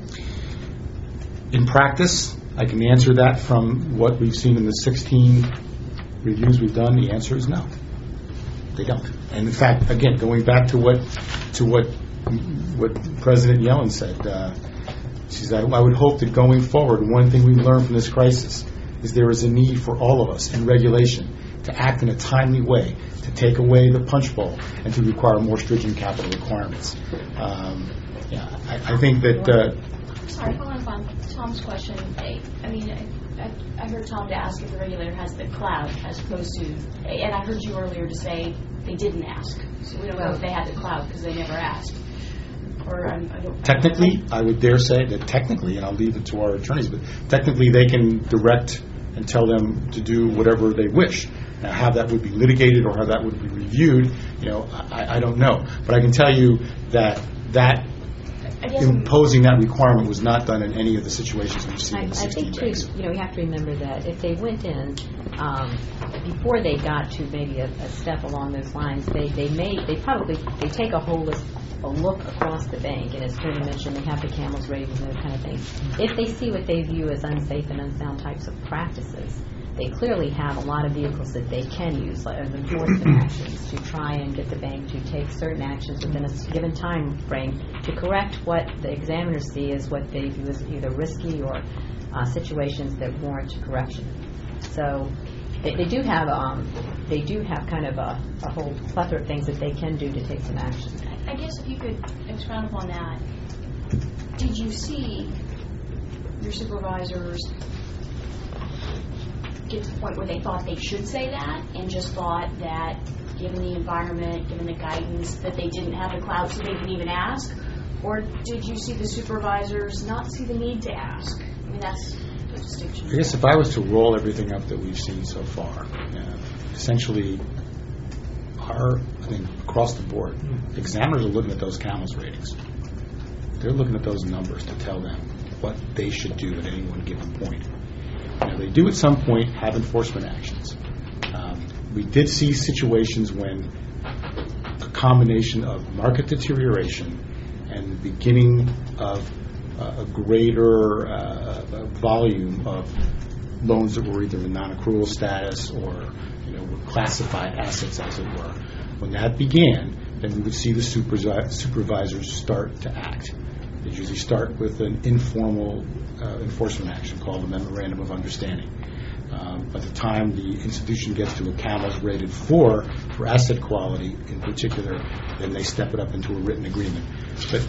In practice, I can answer that from what we've seen in the sixteen reviews we've done. The answer is no. They don't. And in fact, again, going back to what to what what President Yellen said, uh, she said, I would hope that going forward, one thing we learned from this crisis is there is a need for all of us in regulation to act in a timely way, to take away the punch bowl, and to require more stringent capital requirements. Um, yeah, I, I think that... Uh, Sorry, following up on Tom's question, I, I mean, I, I, I heard Tom to ask if the regulator has the clout as opposed to, and I heard you earlier to say they didn't ask. So we don't know if they had the clout because they never asked. Or um, I don't, technically, I would dare say that technically, and I'll leave it to our attorneys, but technically they can direct and tell them to do whatever they wish. Now, how that would be litigated or how that would be reviewed, you know, I, I don't know. But I can tell you that that imposing that requirement was not done in any of the situations we've seen I, in the I sixteen think, banks. too, you know, we have to remember that if they went in, um, before they got to maybe a, a step along those lines, they, they may, they probably, they take a holistic a look across the bank, and as Tony mentioned, they have the CAMELS ratings and those kind of things. If they see what they view as unsafe and unsound types of practices, they clearly have a lot of vehicles that they can use, like enforcement actions, to try and get the bank to take certain actions within a given time frame to correct what the examiners see as what they view as either risky or uh, situations that warrant correction. So they, they do have um, they do have kind of a, a whole plethora of things that they can do to take some action. I guess if you could expound upon that, did you see your supervisors get to the point where they thought they should say that and just thought that given the environment, given the guidance, that they didn't have the clout so they didn't even ask? Or did you see the supervisors not see the need to ask? I mean, that's the distinction. I guess if I was to roll everything up that we've seen so far, uh, essentially our, I think across the board, examiners are looking at those CAMELS ratings. They're looking at those numbers to tell them what they should do at any one given point. Now, they do at some point have enforcement actions. Um, we did see situations when a combination of market deterioration and the beginning of uh, a greater uh, volume of loans that were either in non-accrual status or, you know, were classified assets, as it were. When that began, then we would see the supervi- supervisors start to act. They usually start with an informal uh, enforcement action called a memorandum of understanding. Um, by the time the institution gets to a CAMELS rated four for asset quality in particular, then they step it up into a written agreement. But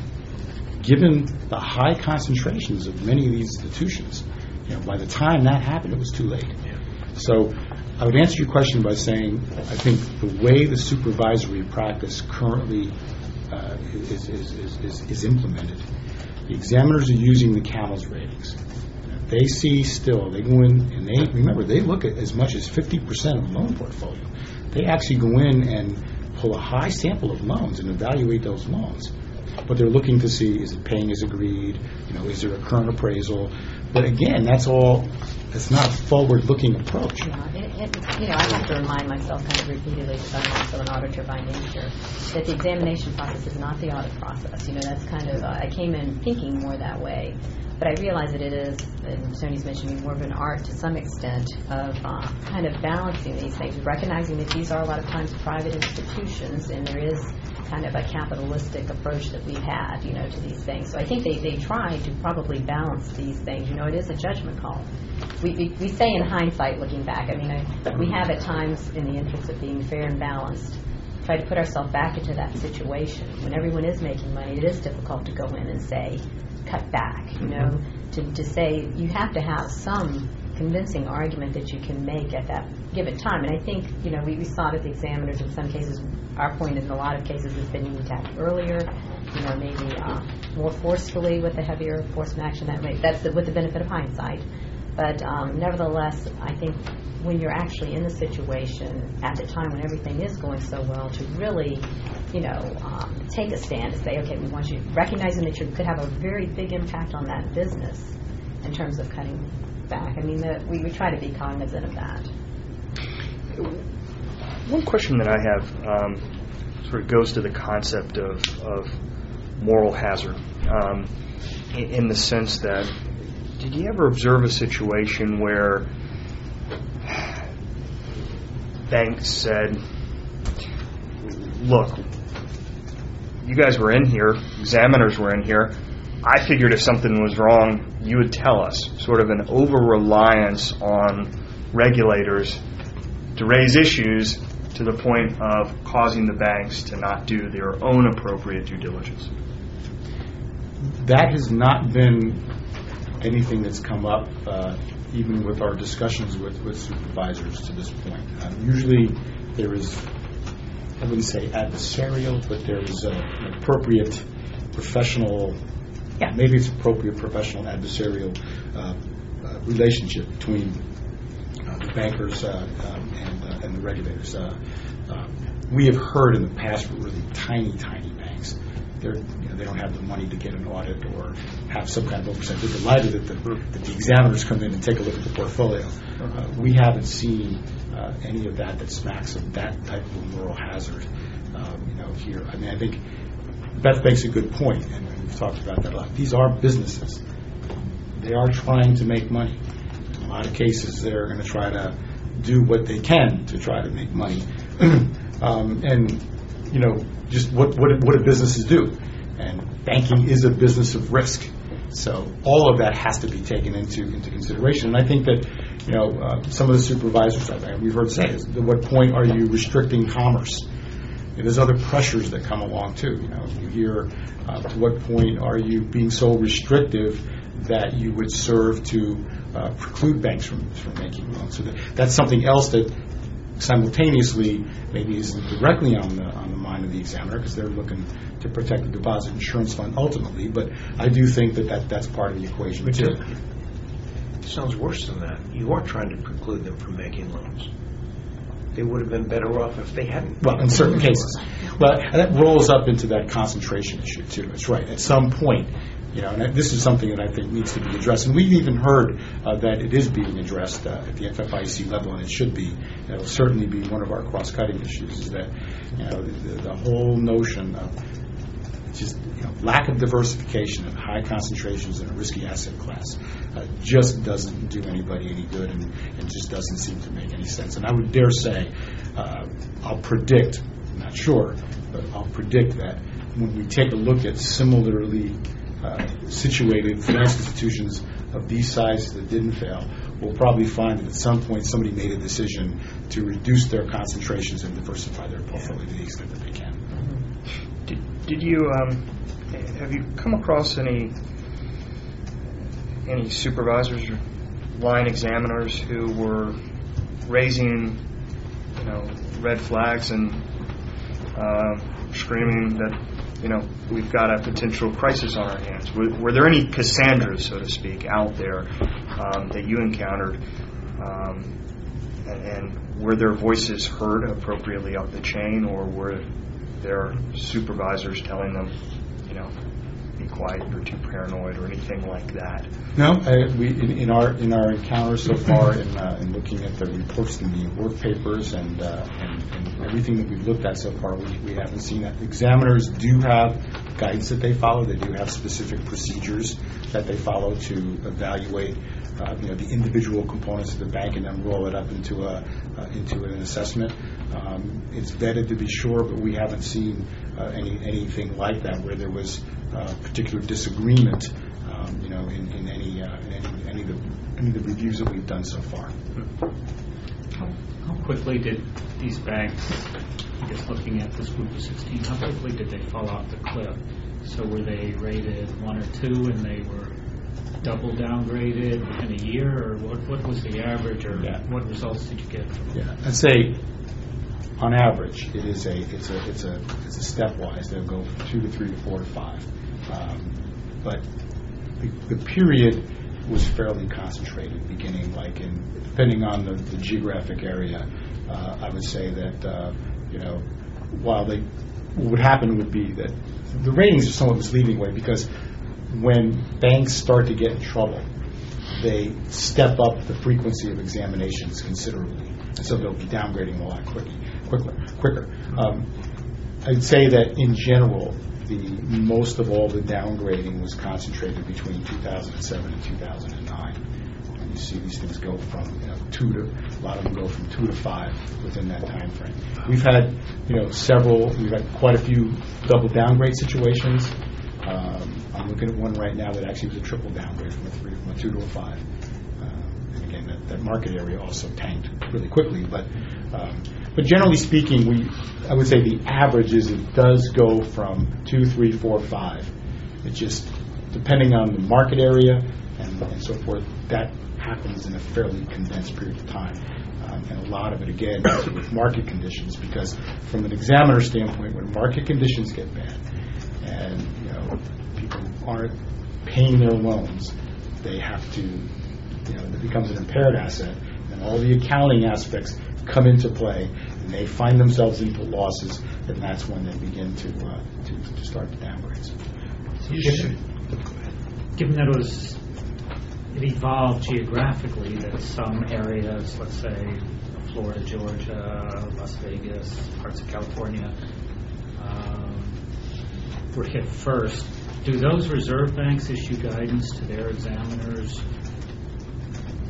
given the high concentrations of many of these institutions, you know, by the time that happened, it was too late. So I would answer your question by saying I think the way the supervisory practice currently uh, is, is, is, is, is implemented, the examiners are using the CAMELS ratings. They see still, they go in and they, remember, they look at as much as fifty percent of the loan portfolio. They actually go in and pull a high sample of loans and evaluate those loans. What they're looking to see, is it paying as agreed? You know, is there a current appraisal? But again, that's all, it's not a forward-looking approach. Yeah, it, it, you know, I have to remind myself kind of repeatedly, because I'm also an auditor by nature, that the examination process is not the audit process. You know, that's kind of, uh, I came in thinking more that way. But I realize that it is, and Tony's mentioning, more of an art to some extent of uh, kind of balancing these things, recognizing that these are a lot of times private institutions, and there is kind of a capitalistic approach that we've had, you know, to these things. So I think they, they try to probably balance these things. You know, it is a judgment call. We, we, we say in hindsight, looking back, I mean, I, we have at times, in the interest of being fair and balanced, try to put ourselves back into that situation. When everyone is making money, it is difficult to go in and say, cut back, you know, to, to say you have to have some convincing argument that you can make at that given time. And I think, you know, we, we saw it at the examiners in some cases. Our point in a lot of cases has been you need to act earlier, you know, maybe uh, more forcefully with a heavier enforcement action. That may, that's the, with the benefit of hindsight. But um, nevertheless, I think when you're actually in the situation at the time when everything is going so well, to really, you know, um, take a stand and say, okay, we want you, recognizing that you could have a very big impact on that business in terms of cutting back. I mean, the, we, we try to be cognizant of that. One question that I have um, sort of goes to the concept of, of moral hazard, um, in, in the sense that, did you ever observe a situation where banks said, look, you guys were in here, examiners were in here, I figured if something was wrong, you would tell us, sort of an over-reliance on regulators to raise issues to the point of causing the banks to not do their own appropriate due diligence? That has not been anything that's come up, uh, even with our discussions with, with supervisors to this point. Um, usually there is, I wouldn't say adversarial, but there is a, an appropriate professional, yeah, maybe it's appropriate professional adversarial uh, uh, relationship between uh, the bankers uh, um, and, uh, and the regulators. Uh, uh, we have heard in the past for really tiny, tiny banks, They're, you know, they don't have the money to get an audit or have some kind of oversight. We're delighted that the, that the examiners come in and take a look at the portfolio. Uh, we haven't seen uh, any of that that smacks of that type of a moral hazard, um, you know, here. I mean, I think Beth makes a good point, and we've talked about that a lot. These are businesses. They are trying to make money. lot of cases, they're going to try to do what they can to try to make money. um, and, you know, just what, what, what do businesses do? And banking is a business of risk. So all of that has to be taken into into consideration. And I think that, you know, uh, some of the supervisors, we've heard say, is at what point are you restricting commerce? And there's other pressures that come along, too. You know, you hear uh, to what point are you being so restrictive that you would serve to uh, preclude banks from, from making loans. So that, that's something else that simultaneously maybe isn't directly on the on the mind of the examiner, because they're looking to protect the deposit insurance fund ultimately. But I do think that, that that's part of the equation, But too. It sounds worse than that. You are trying to preclude them from making loans. They would have been better off if they hadn't. Well, in certain cases. Well, and that rolls up into that concentration issue, too. That's right. At some point, you know, and that, this is something that I think needs to be addressed. And we've even heard uh, that it is being addressed uh, at the F F I C level, and it should be. It will certainly be one of our cross-cutting issues, is that, you know, the, the whole notion of just, you know, lack of diversification and high concentrations in a risky asset class uh, just doesn't do anybody any good, and, and just doesn't seem to make any sense. And I would dare say, uh, I'll predict, I'm not sure, but I'll predict that when we take a look at similarly uh, situated financial institutions of these sizes that didn't fail, we'll probably find that at some point somebody made a decision to reduce their concentrations and diversify their portfolio to the extent that they can. Did, did you um, have you come across any any supervisors or line examiners who were raising, you know, red flags and uh, screaming that, you know, we've got a potential crisis on our hands? Were, were there any Cassandras, so to speak, out there um, that you encountered, um, and, and were their voices heard appropriately up the chain, or were their supervisors telling them, you know, be quiet, you're too paranoid, or anything like that? No, uh, we in, in our in our encounters so far, in, uh, in looking at the reports in the work papers and, uh, and, and everything that we've looked at so far, we, we haven't seen that. Examiners do have guidance that they follow. They do have specific procedures that they follow to evaluate, uh, you know, the individual components of the bank and then roll it up into a uh, into an assessment. Um, it's vetted to be sure, but we haven't seen uh, any anything like that where there was uh, particular disagreement. Um, you know, in, in any uh, in any, any of the any of the reviews that we've done so far. How, how quickly did these banks, I guess looking at this group of sixteen, how quickly did they fall off the cliff? So were they rated one or two and they were double downgraded within a year, or what, what was the average, or Yeah. what results did you get from Yeah, I'd say on average it is a it's a it's a it's a stepwise. They'll go from two to three to four to five, um, but the, the period was fairly concentrated, beginning like in, depending on the, the geographic area. Uh, I would say that, uh, you know, while they, what would happen would be that the ratings are somewhat misleading way, because when banks start to get in trouble, they step up the frequency of examinations considerably, and so they'll be downgrading a lot quickly, quicker. quicker. Um, I'd say that in general, the most of all the downgrading was concentrated between two thousand seven and two thousand nine. And you see these things go from, you know, two to, a lot of them go from two to five within that time frame. We've had, you know, several, we've had quite a few double downgrade situations. Um, I'm looking at one right now that actually was a triple downgrade from a three, from a two to a five. Um, and again, that, that market area also tanked really quickly, but um, But generally speaking, we, I would say the average is it does go from two, three, four, five. It just, depending on the market area and, and so forth, that happens in a fairly condensed period of time. Um, and a lot of it, again, is with market conditions, because from an examiner standpoint, when market conditions get bad and, you know, people aren't paying their loans, they have to, you know, it becomes an impaired asset, and all the accounting aspects come into play, and they find themselves into losses, and that's when they begin to uh, to, to start the downgrades. So given, given that it was it evolved geographically, that some areas, let's say Florida, Georgia, Las Vegas, parts of California, um, were hit first, do those reserve banks issue guidance to their examiners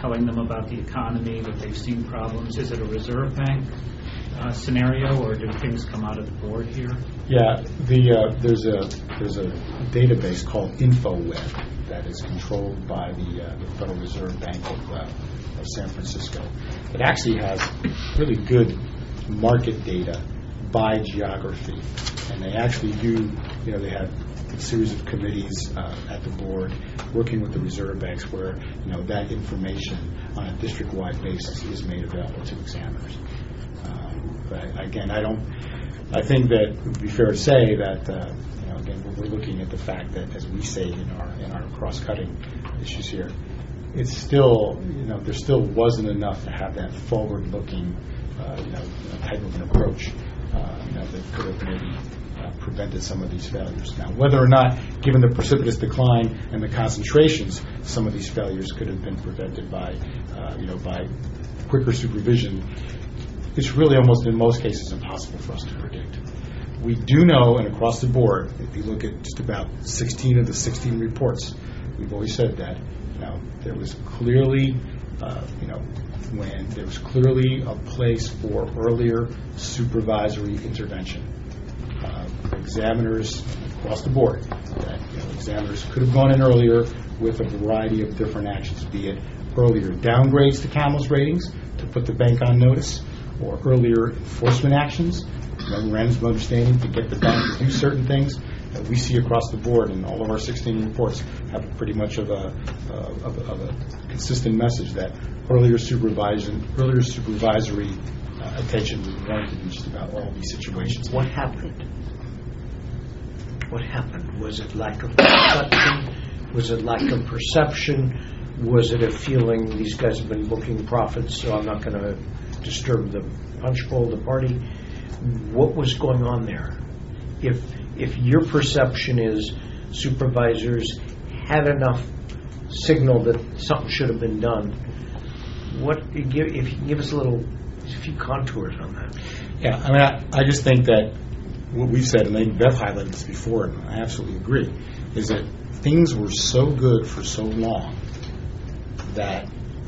telling them about the economy, that they've seen problems? Is it a Reserve Bank uh, scenario, or do things come out of the board here? Yeah, the uh, there's a there's a database called InfoWeb that is controlled by the, uh, the Federal Reserve Bank of, uh, of San Francisco. It actually has really good market data by geography, and they actually do, you know, they have a series of committees uh, at the board working with the reserve banks where, you know, that information on a district-wide basis is made available to examiners. Um, but again, I don't, I think that it would be fair to say that, uh, you know, again, we're looking at the fact that, as we say in our in our cross-cutting issues here, it's still, you know, there still wasn't enough to have that forward-looking, uh, you know, type of an approach, uh, you know, that could have maybe uh, prevented some of these failures. Now, whether or not, given the precipitous decline and the concentrations, some of these failures could have been prevented by, uh, you know, by quicker supervision, it's really almost in most cases impossible for us to predict. We do know, and across the board, if you look at just about sixteen of the sixteen reports, we've always said that, you know, there was clearly, uh, you know, when there was clearly a place for earlier supervisory intervention. Uh, examiners across the board, that, you know, examiners could have gone in earlier with a variety of different actions, be it earlier downgrades to CAMELS ratings to put the bank on notice, or earlier enforcement actions, memorandums of understanding to get the bank to do certain things that we see across the board, and all of our sixteen reports have pretty much of a, uh, of, of a consistent message that earlier supervision, earlier supervisory uh, attention was warranted in just about all these situations. What happened? What happened? Was it lack of perception? Was it lack of perception? Was it a feeling these guys have been booking profits, so I'm not going to disturb the punch bowl of the party? What was going on there? If if your perception is supervisors had enough signal that something should have been done, what if you can give us a little, a few contours on that? Yeah, I mean, I, I just think that what we've said, and I think Beth highlighted this before, and I absolutely agree, is that things were so good for so long that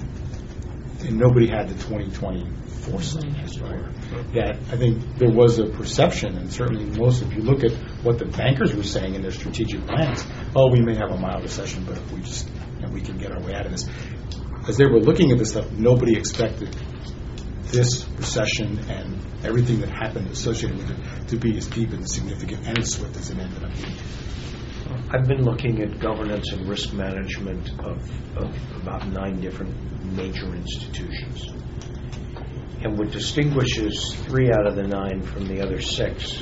and nobody had the twenty twenty foresight, as it were. That I think there was a perception, and certainly most, if you look at what the bankers were saying in their strategic plans, oh, we may have a mild recession, but if we just, you know, we can get our way out of this. As they were looking at this stuff, nobody expected this recession and everything that happened associated with it to be as deep and significant and as swift as it ended up being. I've been looking at governance and risk management of, of about nine different major institutions. And what distinguishes three out of the nine from the other six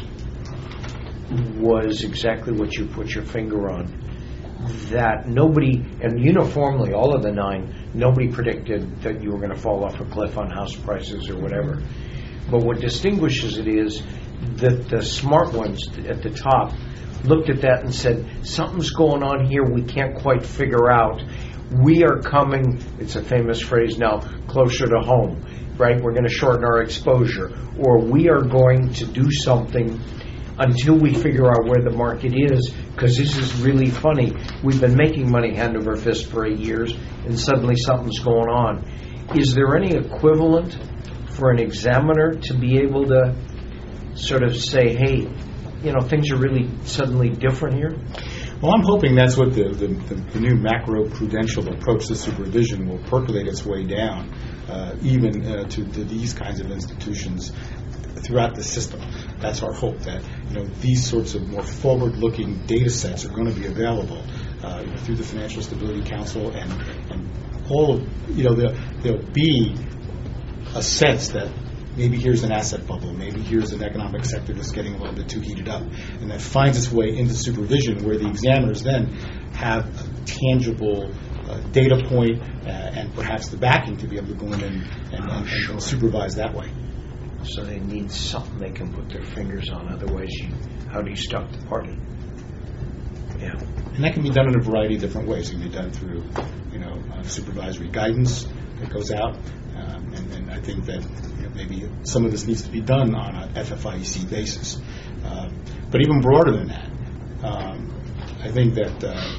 was exactly what you put your finger on. That nobody, and uniformly, all of the nine, nobody predicted that you were going to fall off a cliff on house prices or whatever. But what distinguishes it is that the smart ones at the top looked at that and said, something's going on here we can't quite figure out. We are coming, it's a famous phrase now, closer to home, right? We're going to shorten our exposure. Or we are going to do something until we figure out where the market is, because this is really funny. We've been making money hand over fist for eight years, and suddenly something's going on. Is there any equivalent for an examiner to be able to sort of say, hey, you know, things are really suddenly different here? Well, I'm hoping that's what the, the, the new macro-prudential approach to supervision will percolate its way down, uh, even uh, to, to these kinds of institutions throughout the system. That's our hope, that, you know, these sorts of more forward-looking data sets are going to be available uh, you know, through the Financial Stability Council, and, and all of, you know, there, there'll be a sense that maybe here's an asset bubble, maybe here's an economic sector that's getting a little bit too heated up, and that finds its way into supervision, where the examiners then have a tangible uh, data point uh, and perhaps the backing to be able to go in and, and, and, sure. and supervise that way. So they need something they can put their fingers on, otherwise you, how do you stop the party? Yeah. And that can be done in a variety of different ways. It can be done through, you know, uh, supervisory guidance that goes out, um, and, and I think that, you know, maybe some of this needs to be done on a F F I E C basis. Um, but even broader than that, um, I think that uh,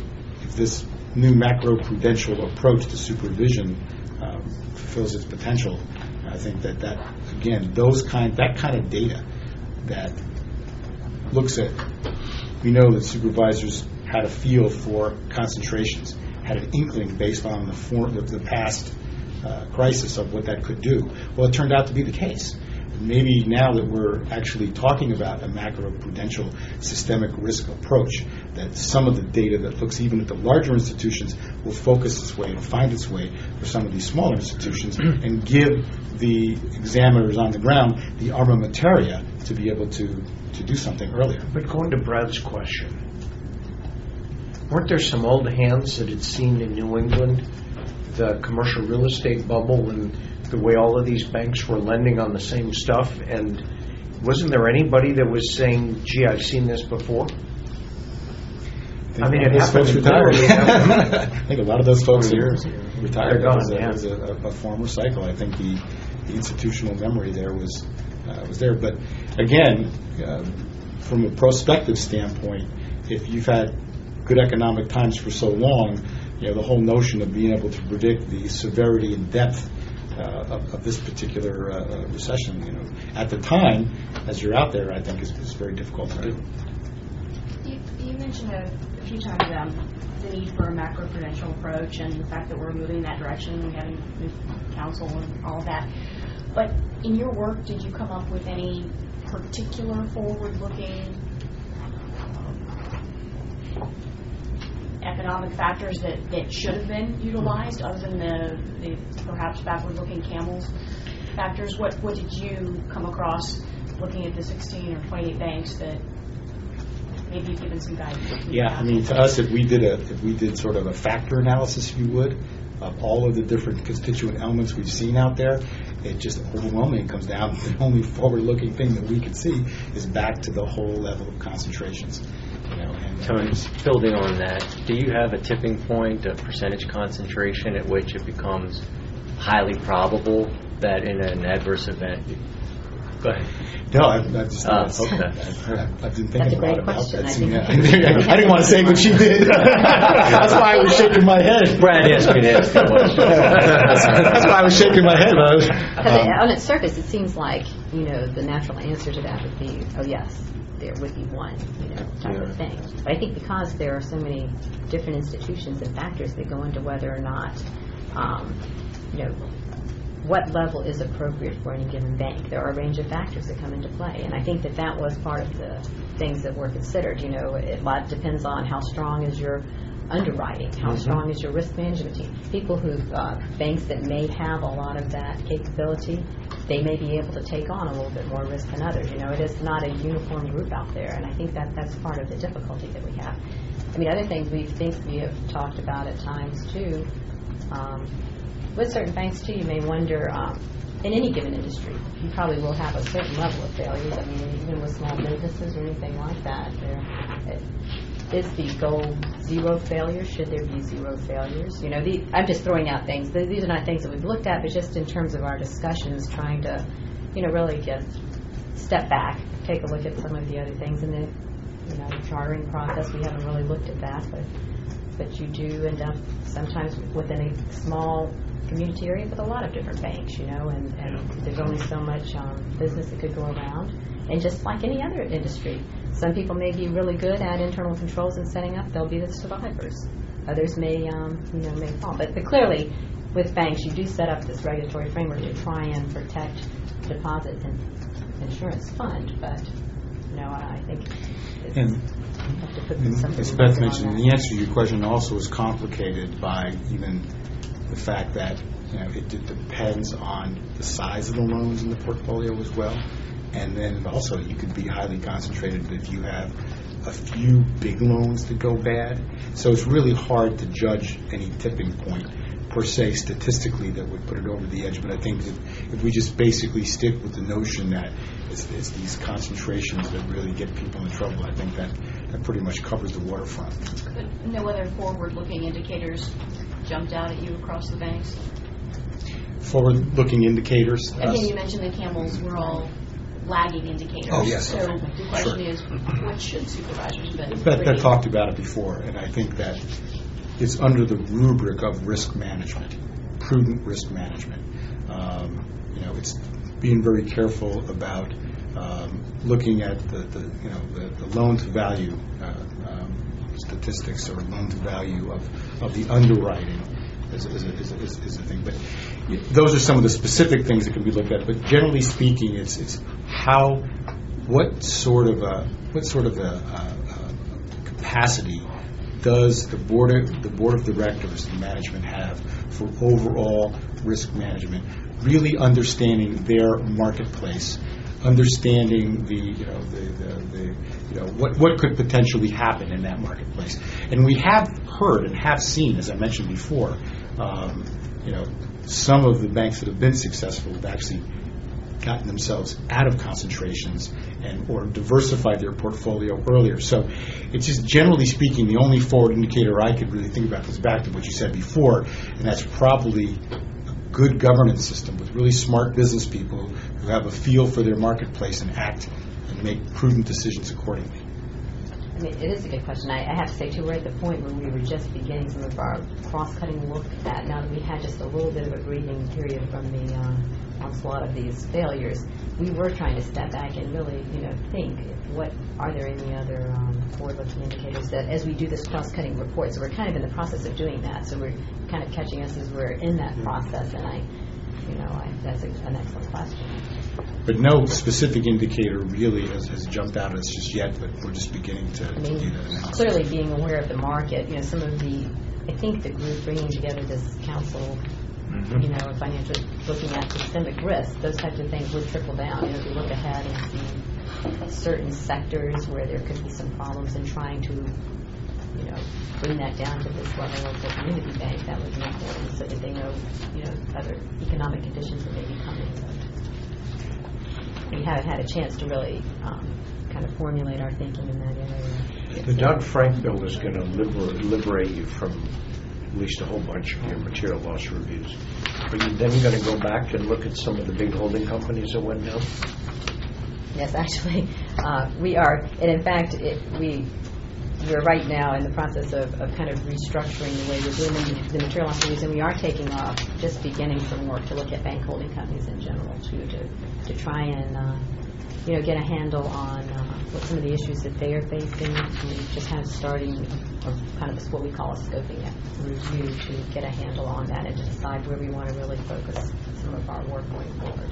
if this new macro-prudential approach to supervision um, fulfills its potential, I think that that, again, those kind, that kind of data that looks at, we know that supervisors had a feel for concentrations, had an inkling based on the, form, the, the past uh, crisis of what that could do. Well, it turned out to be the case. Maybe now that we're actually talking about a macro-prudential systemic risk approach, that some of the data that looks even at the larger institutions will focus its way and find its way for some of these smaller institutions and give the examiners on the ground the armamentaria to be able to, to do something earlier. But going to Brad's question, weren't there some old hands that had seen in New England the commercial real estate bubble and the way all of these banks were lending on the same stuff? And wasn't there anybody that was saying, gee, I've seen this before? I mean, it happened in retired. Florida. I think a lot of those folks are retired. They're gone, That was, a, yeah. was a, a former cycle. I think the, the institutional memory there was uh, was there. But again, uh, from a prospective standpoint, if you've had good economic times for so long, you know, the whole notion of being able to predict the severity and depth uh, of, of this particular uh, recession, you know, at the time, as you're out there, I think is, is very difficult to do. You, you mentioned a, a few times um, the need for a macro-prudential approach and the fact that we're moving in that direction, we having new council and all of that. But in your work, did you come up with any particular forward-looking economic factors that, that should have been utilized other than the, the perhaps backward-looking camels factors? What what did you come across looking at the sixteen or twenty-eight banks that maybe you've given some guidance? Yeah, I mean, to us, if we did a if we did sort of a factor analysis, if you would, of all of the different constituent elements we've seen out there, it just overwhelmingly comes down to the only forward-looking thing that we can see is back to the whole level of concentrations. You know, and So, building on that, do you have a tipping point, a percentage concentration at which it becomes highly probable that in an adverse event? You, go ahead. No, I've, I've just Uh, I've, okay. I've, I've been That's thinking a great a lot about question. that. I scene. think- I didn't want to say what she did. That's why I was shaking my head. Brad asked me to ask that question. that's, that's why I was shaking my head. I was, Because um, on its surface, it seems like, you know, the natural answer to that would be, oh yes, there would be one, you know, type of thing. But I think because there are so many different institutions and factors that go into whether or not, um, you know, what level is appropriate for any given bank. There are a range of factors that come into play, and I think that that was part of the things that were considered. You know, it a lot depends on how strong is your underwriting, how mm-hmm. strong is your risk management team. People who, uh, banks that may have a lot of that capability, they may be able to take on a little bit more risk than others. You know, it is not a uniform group out there, and I think that that's part of the difficulty that we have. I mean, other things we think we have talked about at times too. Um, with certain banks too, you may wonder, um, in any given industry, you probably will have a certain level of failures. I mean, even with small businesses or anything like that, there, it, is the goal zero failures? Should there be zero failures? You know, the, I'm just throwing out things. These are not things that we've looked at, but just in terms of our discussions, trying to, you know, really just step back, take a look at some of the other things. And then, you know, chartering process, we haven't really looked at that, but but you do end up sometimes within a small community area with a lot of different banks, you know, and, and there's only so much um, business that could go around. And just like any other industry, some people may be really good at internal controls and setting up. They'll be the survivors. Others may, um, you know, may fall. But, but clearly, with banks, you do set up this regulatory framework to try and protect deposits and insurance fund. But, you know, I think it's, and, you have to put and something as Beth on mentioned, that. the answer to your question also is complicated by even the fact that, you know, it, it depends on the size of the loans in the portfolio as well. And then also you could be highly concentrated if you have a few big loans that go bad. So it's really hard to judge any tipping point per se statistically that would put it over the edge. But I think that if we just basically stick with the notion that it's, it's these concentrations that really get people in trouble, I think that, that pretty much covers the waterfront. But no other forward-looking indicators jumped out at you across the banks? Forward-looking indicators. Again, uh, you mentioned the camels were all lagging indicators. Oh, yes. So Okay. the question Sure. is, what should supervisors be? Beth, Beth talked about it before, and I think that it's under the rubric of risk management, prudent risk management. Um, you know, it's being very careful about um, looking at the, the you know the, the loan to value uh, um, statistics or loan to value of, of the underwriting is, is, is, is, is a thing. But those are some of the specific things that can be looked at. But generally speaking, it's it's how what sort of a what sort of a, a, a capacity does the board of, the board of directors and management have for overall risk management, really understanding their marketplace, understanding the you know the, the, the you know what what could potentially happen in that marketplace. And we have heard and have seen, as I mentioned before, um, you know some of the banks that have been successful have actually gotten themselves out of concentrations and or diversified their portfolio earlier. So it's just generally speaking, the only forward indicator I could really think about is back to what you said before, and that's probably a good governance system with really smart business people who have a feel for their marketplace and act and make prudent decisions accordingly. I mean, it is a good question. I, I have to say, too, we're at the point where we were just beginning some of our cross-cutting look at, now that we had just a little bit of a breathing period from the uh, onslaught of these failures, we were trying to step back and really, you know, think, what are there any other um, forward-looking indicators that, as we do this cross-cutting report, so we're kind of in the process of doing that, so we're kind of catching us as we're in that process, and I, you know, I, that's a, an excellent question. But no specific indicator really has, has jumped out at us just yet, but we're just beginning to, I mean, to do that analysis. Clearly being aware of the market, you know, some of the, I think the group bringing together this council, mm-hmm. you know, financial, looking at systemic risk, those types of things would trickle down. You know, if you look ahead and see certain sectors where there could be some problems in trying to, you know, bring that down to this level of the community bank, that would be important so that they know, you know, other economic conditions that may be coming. We haven't had a chance to really um, kind of formulate our thinking in that area. The Dodd-Frank bill is going to liber- liberate you from at least a whole bunch of your material loss reviews. Are you then going to go back and look at some of the big holding companies that went down? Yes, actually, uh, we are. And in fact, it, we, we're right now in the process of, of kind of restructuring the way we're doing the, the material loss reviews, and we are taking off, just beginning some work to look at bank holding companies in general, too, to, to try and, uh, you know, get a handle on uh, what some of the issues that they are facing, and just kind of starting, or kind of what we call a scoping review to get a handle on that and to decide where we want to really focus some of our work going forward.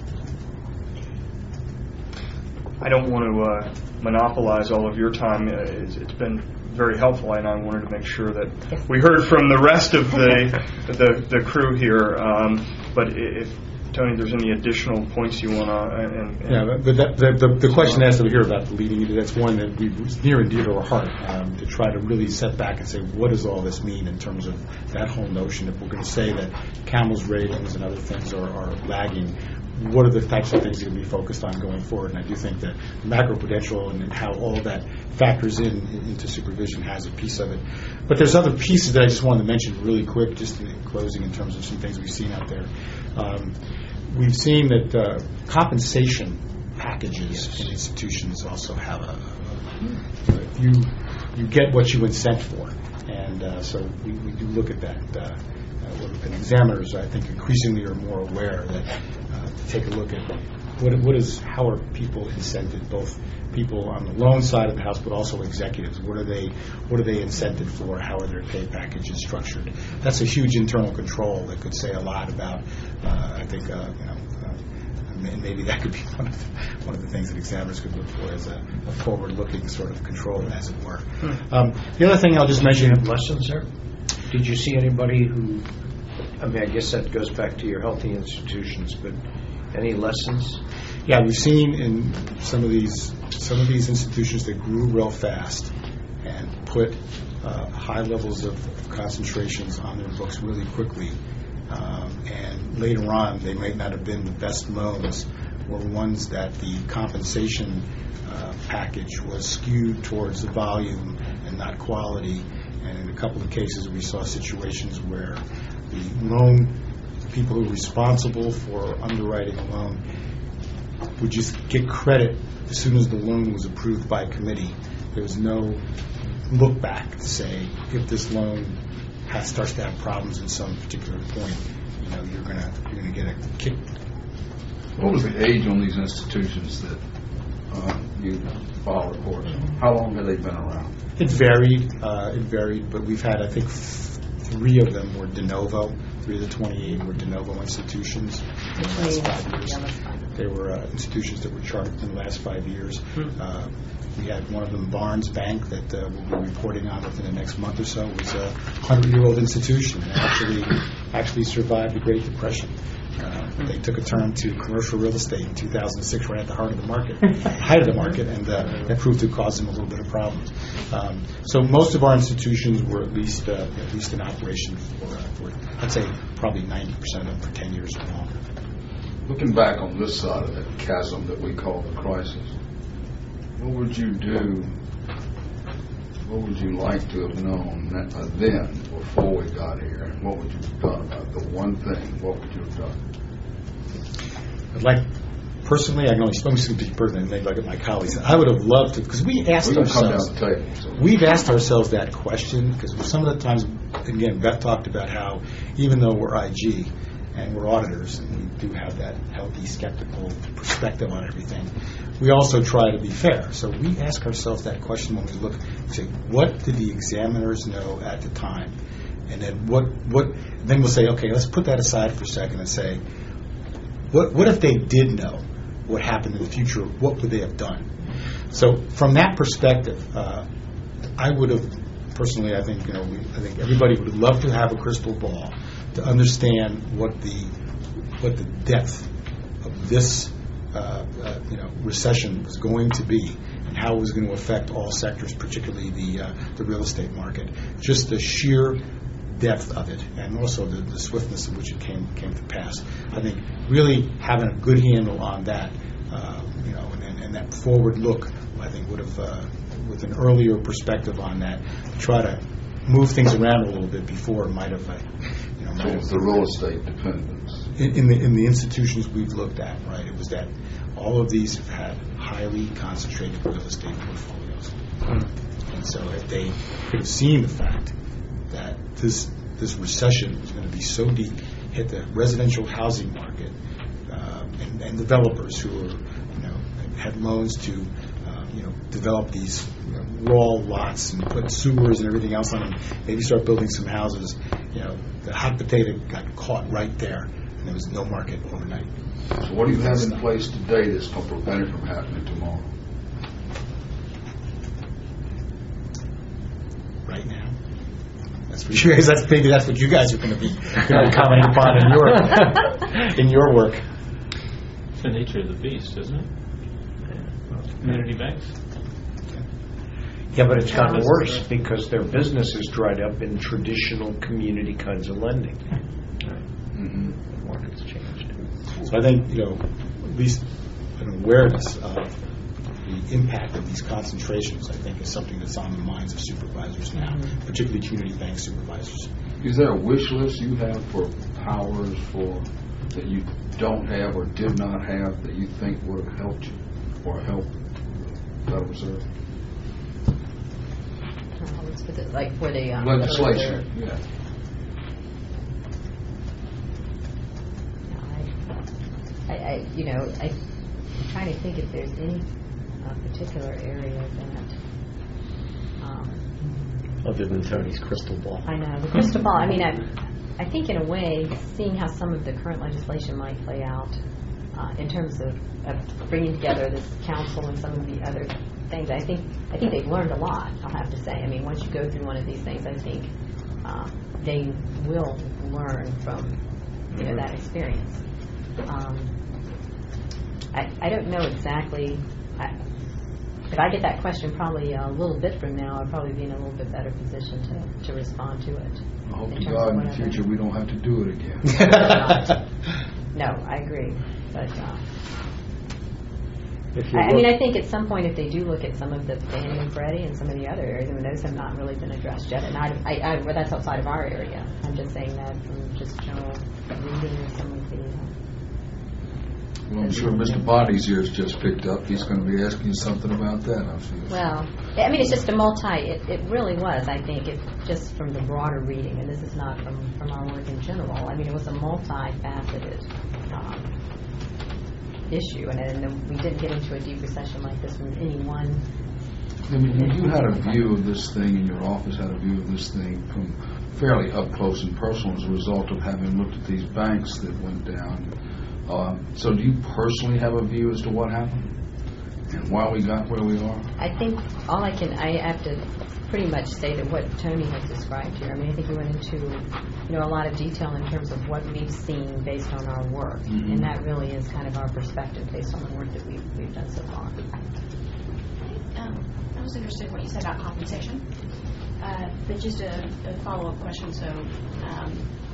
I don't want to uh, monopolize all of your time. Uh, it's, it's been very helpful, and I wanted to make sure that yes. we heard from the rest of the the, the crew here. Um, but if Tony, there's any additional points you want to? And, and yeah, but that, the, the the question asked over here about the leading, that's one that we was near and dear to our heart, um, to try to really set back and say, what does all this mean in terms of that whole notion? If we're going to say that Camel's ratings and other things are, are lagging, what are the types of things that can be focused on going forward? And I do think that macroprudential and how all that factors in into supervision has a piece of it. But there's other pieces that I just wanted to mention really quick, just in closing, in terms of some things we've seen out there. Um, we've seen that uh, compensation packages yes. in institutions also have a, a, a you you get what you incent for, and uh, so we, we do look at that. Uh, uh, and examiners, I think, increasingly are more aware that uh, to take a look at what what is how are people incented, both people on the loan side of the house, but also executives. What are they what are they incented for? How are their pay packages structured? That's a huge internal control that could say a lot about. Uh, I think uh, you know. And maybe that could be one of the, one of the things that examiners could look for as a, a forward-looking sort of control, as it were. Hmm. Um, the other thing I'll just mention... Did you have lessons there? Did you see anybody who... I mean, I guess that goes back to your healthy institutions, but any lessons? Yeah, we've seen in some of these some of these institutions that grew real fast and put uh, high levels of, of concentrations on their books really quickly. Um, and later on, they might not have been the best loans, were ones that the compensation uh, package was skewed towards the volume and not quality. And in a couple of cases, we saw situations where the loan, the people who were responsible for underwriting a loan would just get credit as soon as the loan was approved by committee. There was no look back to say if this loan has, starts to have problems at some particular point, you know, you're gonna you're gonna get a kick. What was the age on these institutions that uh, you file reports on? How long have they been around? It varied. Uh, it varied, but we've had, I think, f- three of them were de novo. Three of the twenty-eight were de novo institutions in the last five years. Yeah, that's fine. They were uh, institutions that were chartered in the last five years. Uh, we had one of them, Barnes Bank, that uh, we'll be reporting on within the next month or so. It was a hundred-year-old institution that actually actually survived the Great Depression. Uh, they took a turn to commercial real estate in two thousand six, right at the heart of the market, height of the market, and uh, that proved to cause them a little bit of problems. Um, so most of our institutions were at least uh, at least in operation for, uh, for I'd say probably ninety percent of them for ten years or longer. Looking back on this side of that chasm that we call the crisis, what would you do? What would you like to have known that, uh, then, before we got here? And what would you have done about it? The one thing, what would you have done? I'd like, personally, I can only speak personally, maybe look at my colleagues. I would have loved to, because we asked We're going to come down ourselves, the table. So. we've asked ourselves that question, because some of the times, again, Beth talked about how, even though we're I G and we're auditors, and we do have that healthy, skeptical perspective on everything, we also try to be fair. So we ask ourselves that question when we look, say, what did the examiners know at the time? And then what, what, then we'll say, okay, let's put that aside for a second and say, what, what if they did know what happened in the future? What would they have done? So from that perspective, uh, I would have, personally, I think, you know, we, I think everybody would love to have a crystal ball to understand what the, what the depth of this Uh, uh, you know, recession was going to be, and how it was going to affect all sectors, particularly the uh, the real estate market. Just the sheer depth of it, and also the, the swiftness in which it came came to pass. I think really having a good handle on that, uh, you know, and, and that forward look, I think would have, uh, with an earlier perspective on that, try to move things around a little bit before it might have, uh, you know, So might it's have, the real estate dependence. in, in the in the institutions we've looked at, right, it was that all of these have had highly concentrated real estate portfolios. And so if they could have seen the fact that this this recession was going to be so deep, hit the residential housing market, uh, and, and developers who were, you know, had loans to, uh, you know, develop these, you know, raw lots and put sewers and everything else on them, maybe start building some houses, you know, the hot potato got caught right there, and there was no market overnight. So what do you have in place today that's going to prevent it from happening tomorrow? Right now. That's what you guys. That's maybe that's what you guys are going to be, you know, commenting upon in your in your work. It's the nature of the beast, isn't it? Community banks. Yeah, but it's gotten worse because their business is dried up in traditional community kinds of lending. Mm-hmm. The market's changed. So I think, you know, at least an awareness of the impact of these concentrations, I think, is something that's on the minds of supervisors now, mm-hmm. particularly community bank supervisors. Is there a wish list you have for powers for that you don't have or did not have that you think would have helped you or helped the Federal Reserve? Like for the um, legislation, yeah. I, I, you know, I, I'm trying to think if there's any uh, particular area that. Um, Other than Tony's crystal ball. I know the crystal ball. I mean, I, I think in a way, seeing how some of the current legislation might play out uh, in terms of, of bringing together this council and some of the other things, I think I think they've learned a lot. I'll have to say. I mean, once you go through one of these things, I think uh, they will learn from you know that experience. Um, I, I don't know exactly. I, if I get that question probably a little bit from now, I'll probably be in a little bit better position to, to respond to it. I hope in to terms God of in the whatever. future we don't have to do it again. No, I agree. But uh, If you I, I look- mean, I think at some point, if they do look at some of the Fannie and Freddie and some of the other areas, I mean, those have not really been addressed yet. And I, I, I well, that's outside of our area. I'm just saying that from just general reading of some of the. Uh, Well, I'm sure Mister Body's ears just picked up. He's going to be asking you something about that, I'm sure. Well, I mean, it's just a multi, it, it really was, I think, it just from the broader reading, and this is not from, from our work in general. I mean, it was a multifaceted um, issue, and, and we didn't get into a deep recession like this from any one. I mean, you had a view of this thing, and your office had a view of this thing from fairly up close and personal as a result of having looked at these banks that went down. Uh, so do you personally have a view as to what happened and why we got where we are? I think all I can, I have to pretty much say that what Tony has described here. I mean, I think he went into, you know, a lot of detail in terms of what we've seen based on our work, mm-hmm. and that really is kind of our perspective based on the work that we've, we've done so far. Um, I was interested in what you said about compensation, uh, but just a, a follow-up question, so um,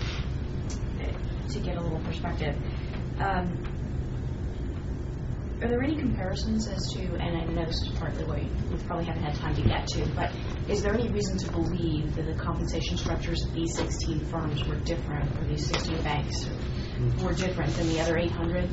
to get a little perspective. Um, are there any comparisons as to, and I know this is partly what we probably haven't had time to get to, but is there any reason to believe that the compensation structures of these sixteen firms were different, or these sixteen banks were different than the other eight hundred?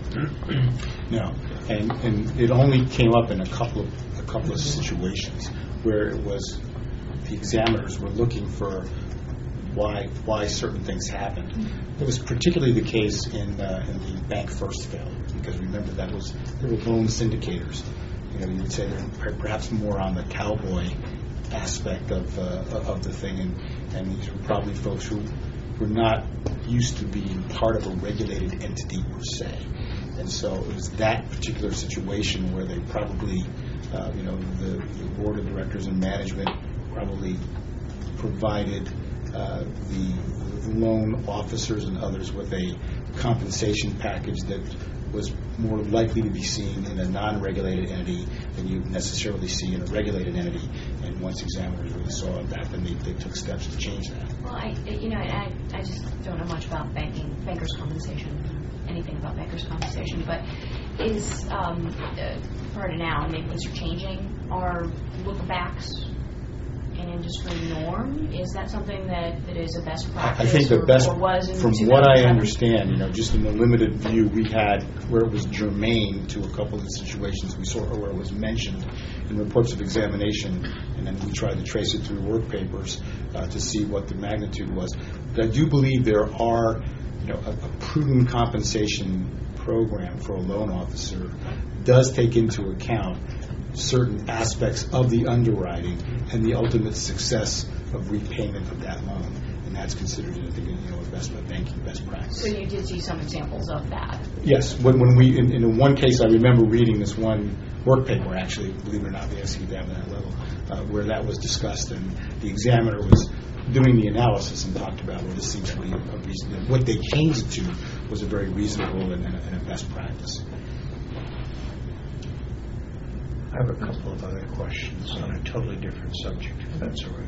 No, and and it only came up in a couple of a couple of situations where it was the examiners were looking for why why certain things happened. It was particularly the case in uh, in the Bank First failure, because remember that was there were loan syndicators. You know, you would say they're perhaps more on the cowboy aspect of uh, of the thing, and and these were probably folks who were not used to being part of a regulated entity per se, and so it was that particular situation where they probably, uh, you know, the, the board of directors and management probably provided uh, the loan officers and others with a compensation package that was more likely to be seen in a non-regulated entity than you necessarily see in a regulated entity. And once examiners really saw that, then they, they took steps to change that. Well, I, you know, I, I just don't know much about banking, bankers' compensation, anything about bankers' compensation, but is, um, uh, prior to now, maybe things are changing, are look-backs an industry norm? Is that something that, that is a best practice? I think the or, best, or was in from what I understand, you know, just in the limited view we had where it was germane to a couple of the situations we saw, or where it was mentioned in reports of examination, and then we tried to trace it through work papers uh, to see what the magnitude was. But I do believe there are, you know, a, a prudent compensation program for a loan officer does take into account certain aspects of the underwriting and the ultimate success of repayment of that loan, and that's considered, I think, you know, investment banking best practice. So you did see some examples of that? Yes. When, when we, in, in one case, I remember reading this one work paper, actually, believe it or not, the S E down at that level, uh, where that was discussed, and the examiner was doing the analysis and talked about, well, this seems to be a, a reason. What they changed it to was a very reasonable and, and, a, and a best practice. I have a couple of other questions on a totally different subject, if that's all right.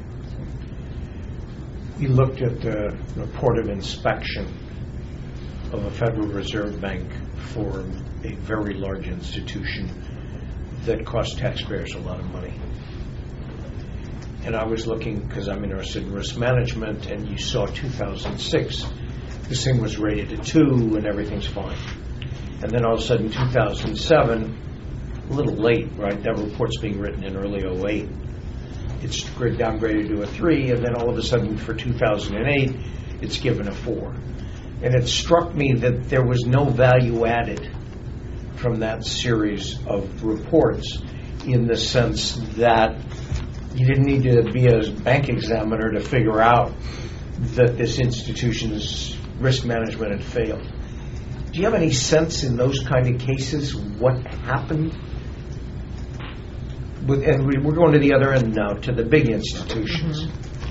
We looked at the report of inspection of a Federal Reserve Bank for a very large institution that cost taxpayers a lot of money. And I was looking, because I'm interested in risk management, and you saw two thousand six, this thing was rated a two and everything's fine. And then all of a sudden, two thousand seven, a little late, right? That report's being written in early oh eight. It's downgraded to a three, and then all of a sudden for two thousand eight, it's given a four. And it struck me that there was no value added from that series of reports, in the sense that you didn't need to be a bank examiner to figure out that this institution's risk management had failed. Do you have any sense in those kind of cases what happened? With, and we, we're going to the other end now, to the big institutions.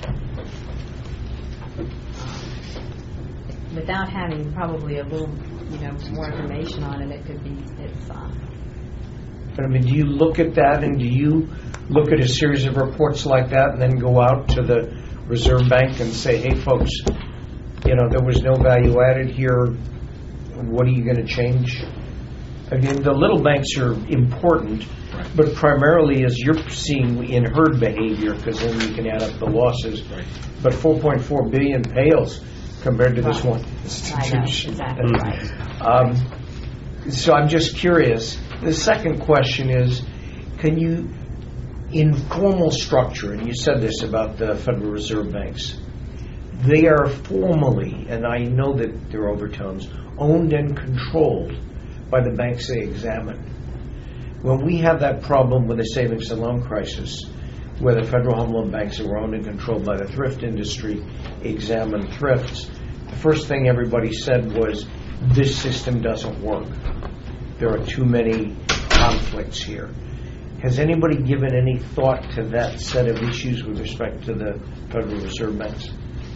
Mm-hmm. Without having probably a little, you know, more information on it, it could be, it's, uh... But I mean, do you look at that, and do you look at a series of reports like that and then go out to the Reserve Bank and say, hey folks, you know, there was no value added here, what are you going to change? I mean, the little banks are important, right, but primarily as you're seeing in herd behavior, because then you can add up the losses. Right. But four point four billion pales compared to right. this one institution. I know, exactly right. Um, So I'm just curious. The second question is, can you, in formal structure, and you said this about the Federal Reserve banks, they are formally, and I know that there are overtones, owned and controlled by the banks they examine. When we have that problem with the savings and loan crisis, where the federal home loan banks that were owned and controlled by the thrift industry examined thrifts, the first thing everybody said was, this system doesn't work. There are too many conflicts here. Has anybody given any thought to that set of issues with respect to the Federal Reserve banks?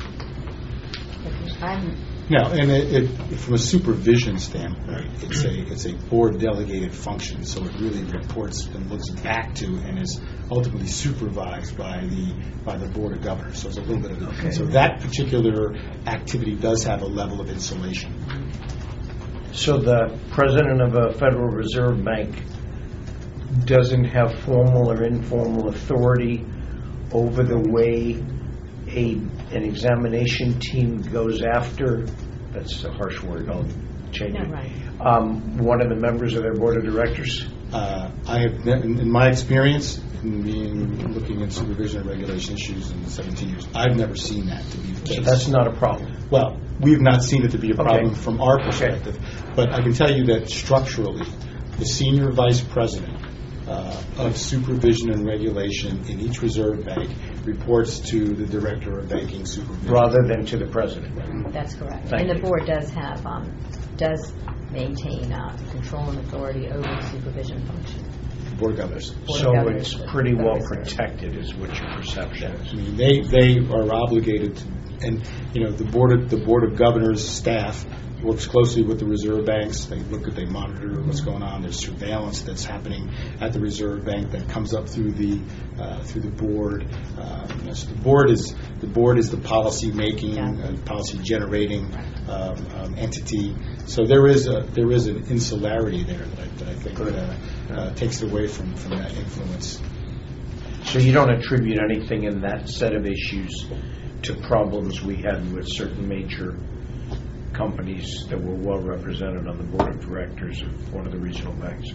I'm No, and it, it, from a supervision standpoint, it's a it's a board delegated function, so it really reports and looks back to and is ultimately supervised by the by the board of governors. So it's a little bit of a, Okay. so that particular activity does have a level of insulation. So the president of a Federal Reserve Bank doesn't have formal or informal authority over the way a an examination team goes after, that's a harsh word, I'll change No, it, right. um, one of the members of their board of directors? Uh, I have, ne- in in my experience, in being looking at supervision and regulation issues in seventeen years, I've never seen that to be the So case. that's not a problem. Well, we've not seen it to be a problem Okay. from our perspective, but I can tell you that structurally, the senior vice president uh, of supervision and regulation in each reserve bank reports to the director of banking supervision. Rather than to the president. That's correct. Thank And the you. board does have, um, does maintain uh, control and authority over the supervision function. Board of Governors. Board of So Governors, it's the pretty Federal well Reserve. protected is what your perception I is. mean, they they are obligated to, and you know, the board of the board of governors staff works closely with the reserve banks. They look at, they monitor what's going on. There's surveillance that's happening at the reserve bank that comes up through the uh, through the board. Uh, you know, so the board is the board is the policy making, Yeah. uh, policy generating um, um, entity. So there is a there is an insularity there that I, that I think uh, uh, takes it away from from that influence. So you don't attribute anything in that set of issues to problems we had with certain major companies that were well represented on the board of directors of one of the regional banks?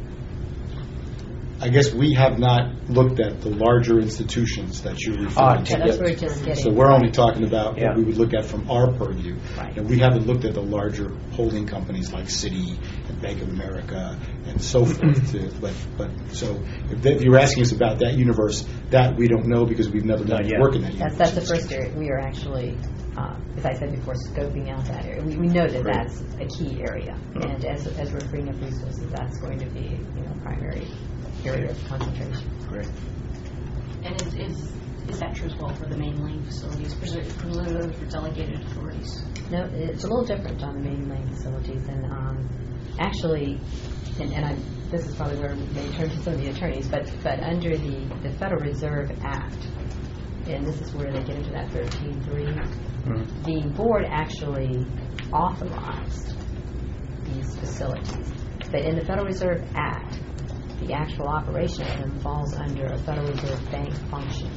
I guess we have not looked at the larger institutions that you're Ah, referring So to. that's what we're just getting. So we're only talking about Yeah. what we would look at from our purview. Right. And we haven't looked at the larger holding companies like Citi and Bank of America and so forth. to, but, but so if, that, if you're asking us about that universe, that we don't know because we've never Not done yet. work in that That's, universe. that's the first area. We are actually, uh, as I said before, scoping out that area. We, we know that Great. that's a key area. And as, as we're freeing up resources, that's going to be, you know, primary area of concentration. Great. And is, is, is that true as well for the main lane facilities, particularly for delegated authorities? No, it's a little different on the main lane facilities, and um, actually, and, and I, this is probably where we may turn to some of the attorneys, but but under the, the Federal Reserve Act, and this is where they get into that thirteen three, the board actually authorized these facilities, but in the Federal Reserve Act, the actual operation of them falls under a Federal Reserve Bank function.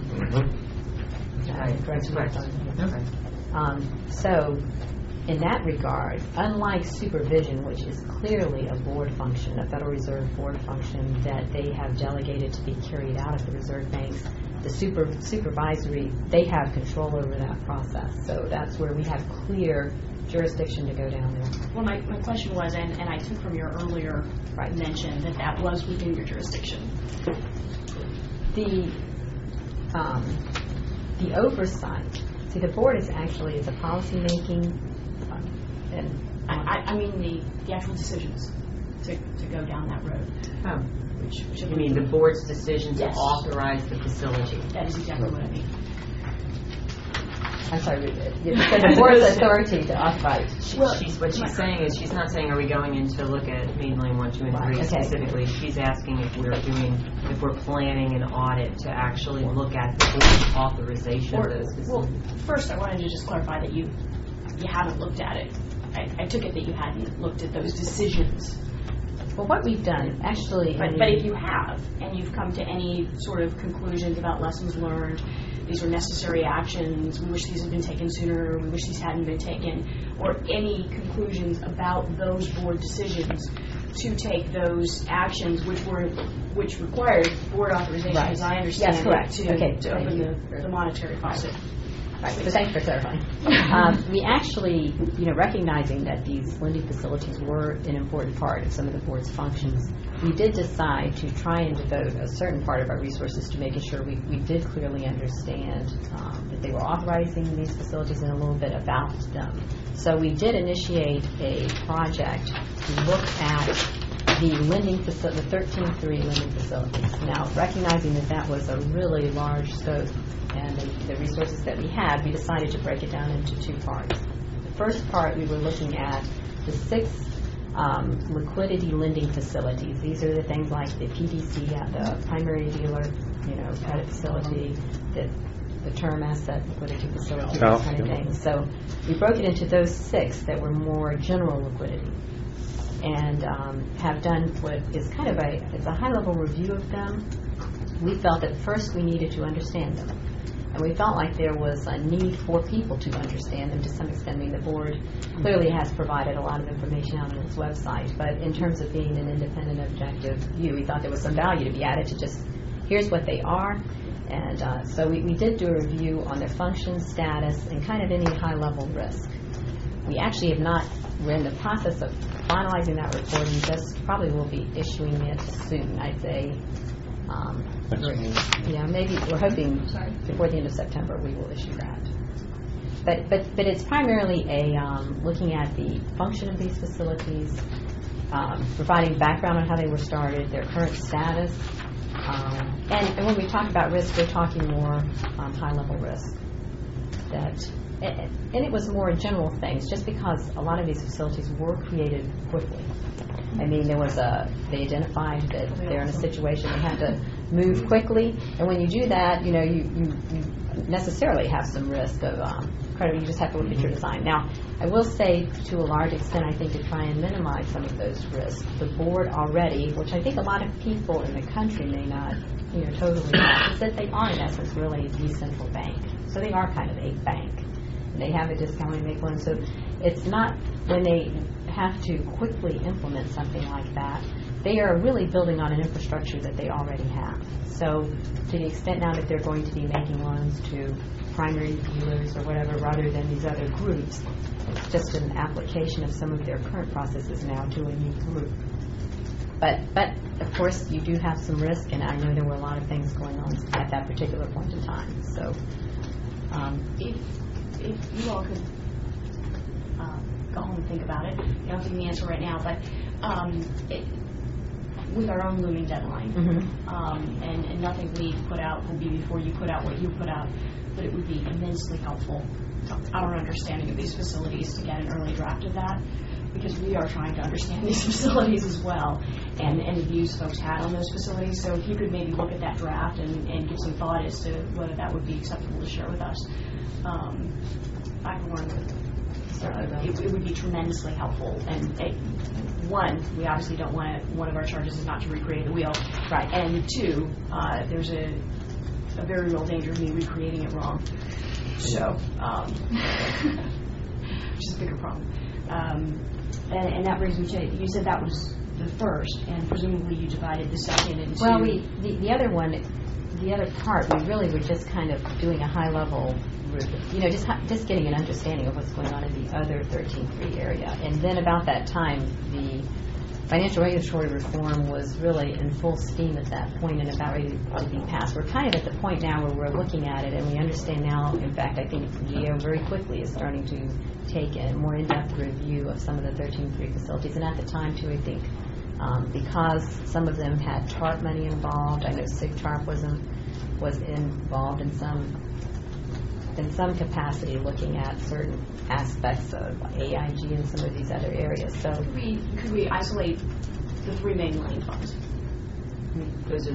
Right, Correct me if correct. I'm wrong. Um, so, in that regard, unlike supervision, which is clearly a board function, a Federal Reserve board function that they have delegated to be carried out at the reserve banks, the super, supervisory, they have control over that process. So that's where we have clear jurisdiction to go down there. Well, my, my question was, and, and I took from your earlier Right. mention that that was within your jurisdiction. The um, the oversight. See, the board is actually it's a policy making, uh, and I, I, I mean the, the actual decisions to, to go down that road. Oh, Which, which you mean the board's decision to Yes. authorize the facility? That is exactly what I mean. I'm sorry, you said the board's authority to authorize. She- she's, what she's saying is, she's not saying, are we going in to look at main lane one, two, and Right, three okay. specifically. She's asking if we're doing, if we're planning an audit to actually look at the board's authorization Or, of those well, facilities. first I wanted to just clarify that you you haven't looked at it. I, I took it that you hadn't looked at those decisions Well, what we've done, actually... I But, mean- but if you have, and you've come to any sort of conclusions about lessons learned, these were necessary actions, we wish these had been taken sooner, we wish these hadn't been taken, or any conclusions about those board decisions to take those actions which were, which required board authorization, Right. as I understand Yes, it, correct. to, Okay, to thank open you. the, the monetary faucet. Right, so thanks for clarifying. Um, we actually, you know, recognizing that these lending facilities were an important part of some of the board's functions, we did decide to try and devote a certain part of our resources to making sure we, we did clearly understand um, that they were authorizing these facilities and a little bit about them. So we did initiate a project to look at the lending faci- the thirteen three lending facilities. Now, recognizing that that was a really large scope and the, the resources that we had, we decided to break it down into two parts. The first part, we were looking at the six um, liquidity lending facilities. These are the things like the P D C, uh, the primary dealer, you know, credit facility, the the term asset liquidity facility, Oh, those kind of yeah. things. So we broke it into those six that were more general liquidity, and um, have done what is kind of a it's a high level review of them. We felt that first we needed to understand them. And we felt like there was a need for people to understand them to some extent. I mean, the board clearly has provided a lot of information out on its website, but in terms of being an independent, objective view, we thought there was some value to be added to just, here's what they are. And uh, so we, we did do a review on their function, status, and kind of any high-level risk. We actually have not, we're in the process of finalizing that report and just probably will be issuing it soon, I'd say. Um, we're- yeah, maybe we're hoping before the end of September we will issue that. But but but it's primarily a um, looking at the function of these facilities, um, providing background on how they were started, their current status, um, and, and when we talk about risk, we're talking more um, high-level risk. That and it was more general things, just because a lot of these facilities were created quickly. I mean, there was a, they identified that they're in a situation they have to move quickly, and when you do that, you know, you, you, you necessarily have some risk of um, credit. You just have to look at your design. Now, I will say, to a large extent, I think to try and minimize some of those risks, the board already, which I think a lot of people in the country may not, you know, totally know, is that they are, in essence, really the central bank. So they are kind of a bank. They have a discount when they make loans. So it's not when they have to quickly implement something like that, they are really building on an infrastructure that they already have. So to the extent now that they're going to be making loans to primary dealers or whatever rather than these other groups, it's just an application of some of their current processes now to a new group. But, but of course, you do have some risk, and I know there were a lot of things going on at that particular point in time. So um, If, if you all could uh, go home and think about it, you don't have to give me the answer right now, but um, it, with our own looming deadline, Mhm. um, and, and nothing we put out will be before you put out what you put out, but it would be immensely helpful to our understanding of these facilities to get an early draft of that, because we are trying to understand these facilities as well, and, and the views folks had on those facilities. So if you could maybe look at that draft and, and give some thought as to whether that would be acceptable to share with us. Um, I for one, uh, it, it would be tremendously helpful. And it, one, we obviously don't want to, one of our charges is not to recreate the wheel. Right. And two, uh, there's a, a very real danger of me recreating it wrong. So, um, which is a bigger problem. Um, and, and that brings me to, you said that was the first, and presumably you divided the second into... Well, we the, the other one, the other part, we really were just kind of doing a high level, you know, just ha- just getting an understanding of what's going on in the other thirteen three area. And then about that time, the financial regulatory reform was really in full steam at that point and about ready to be passed. We're kind of at the point now where we're looking at it and we understand now, in fact, I think G A O very quickly is starting to take a more in-depth review of some of the thirteen three facilities. And at the time, too, I think, um, because some of them had TARP money involved, I know SIG TARP was, in, was involved in some in some capacity looking at certain aspects of A I G and some of these other areas. So Could we, could we isolate the three main lane funds? Those are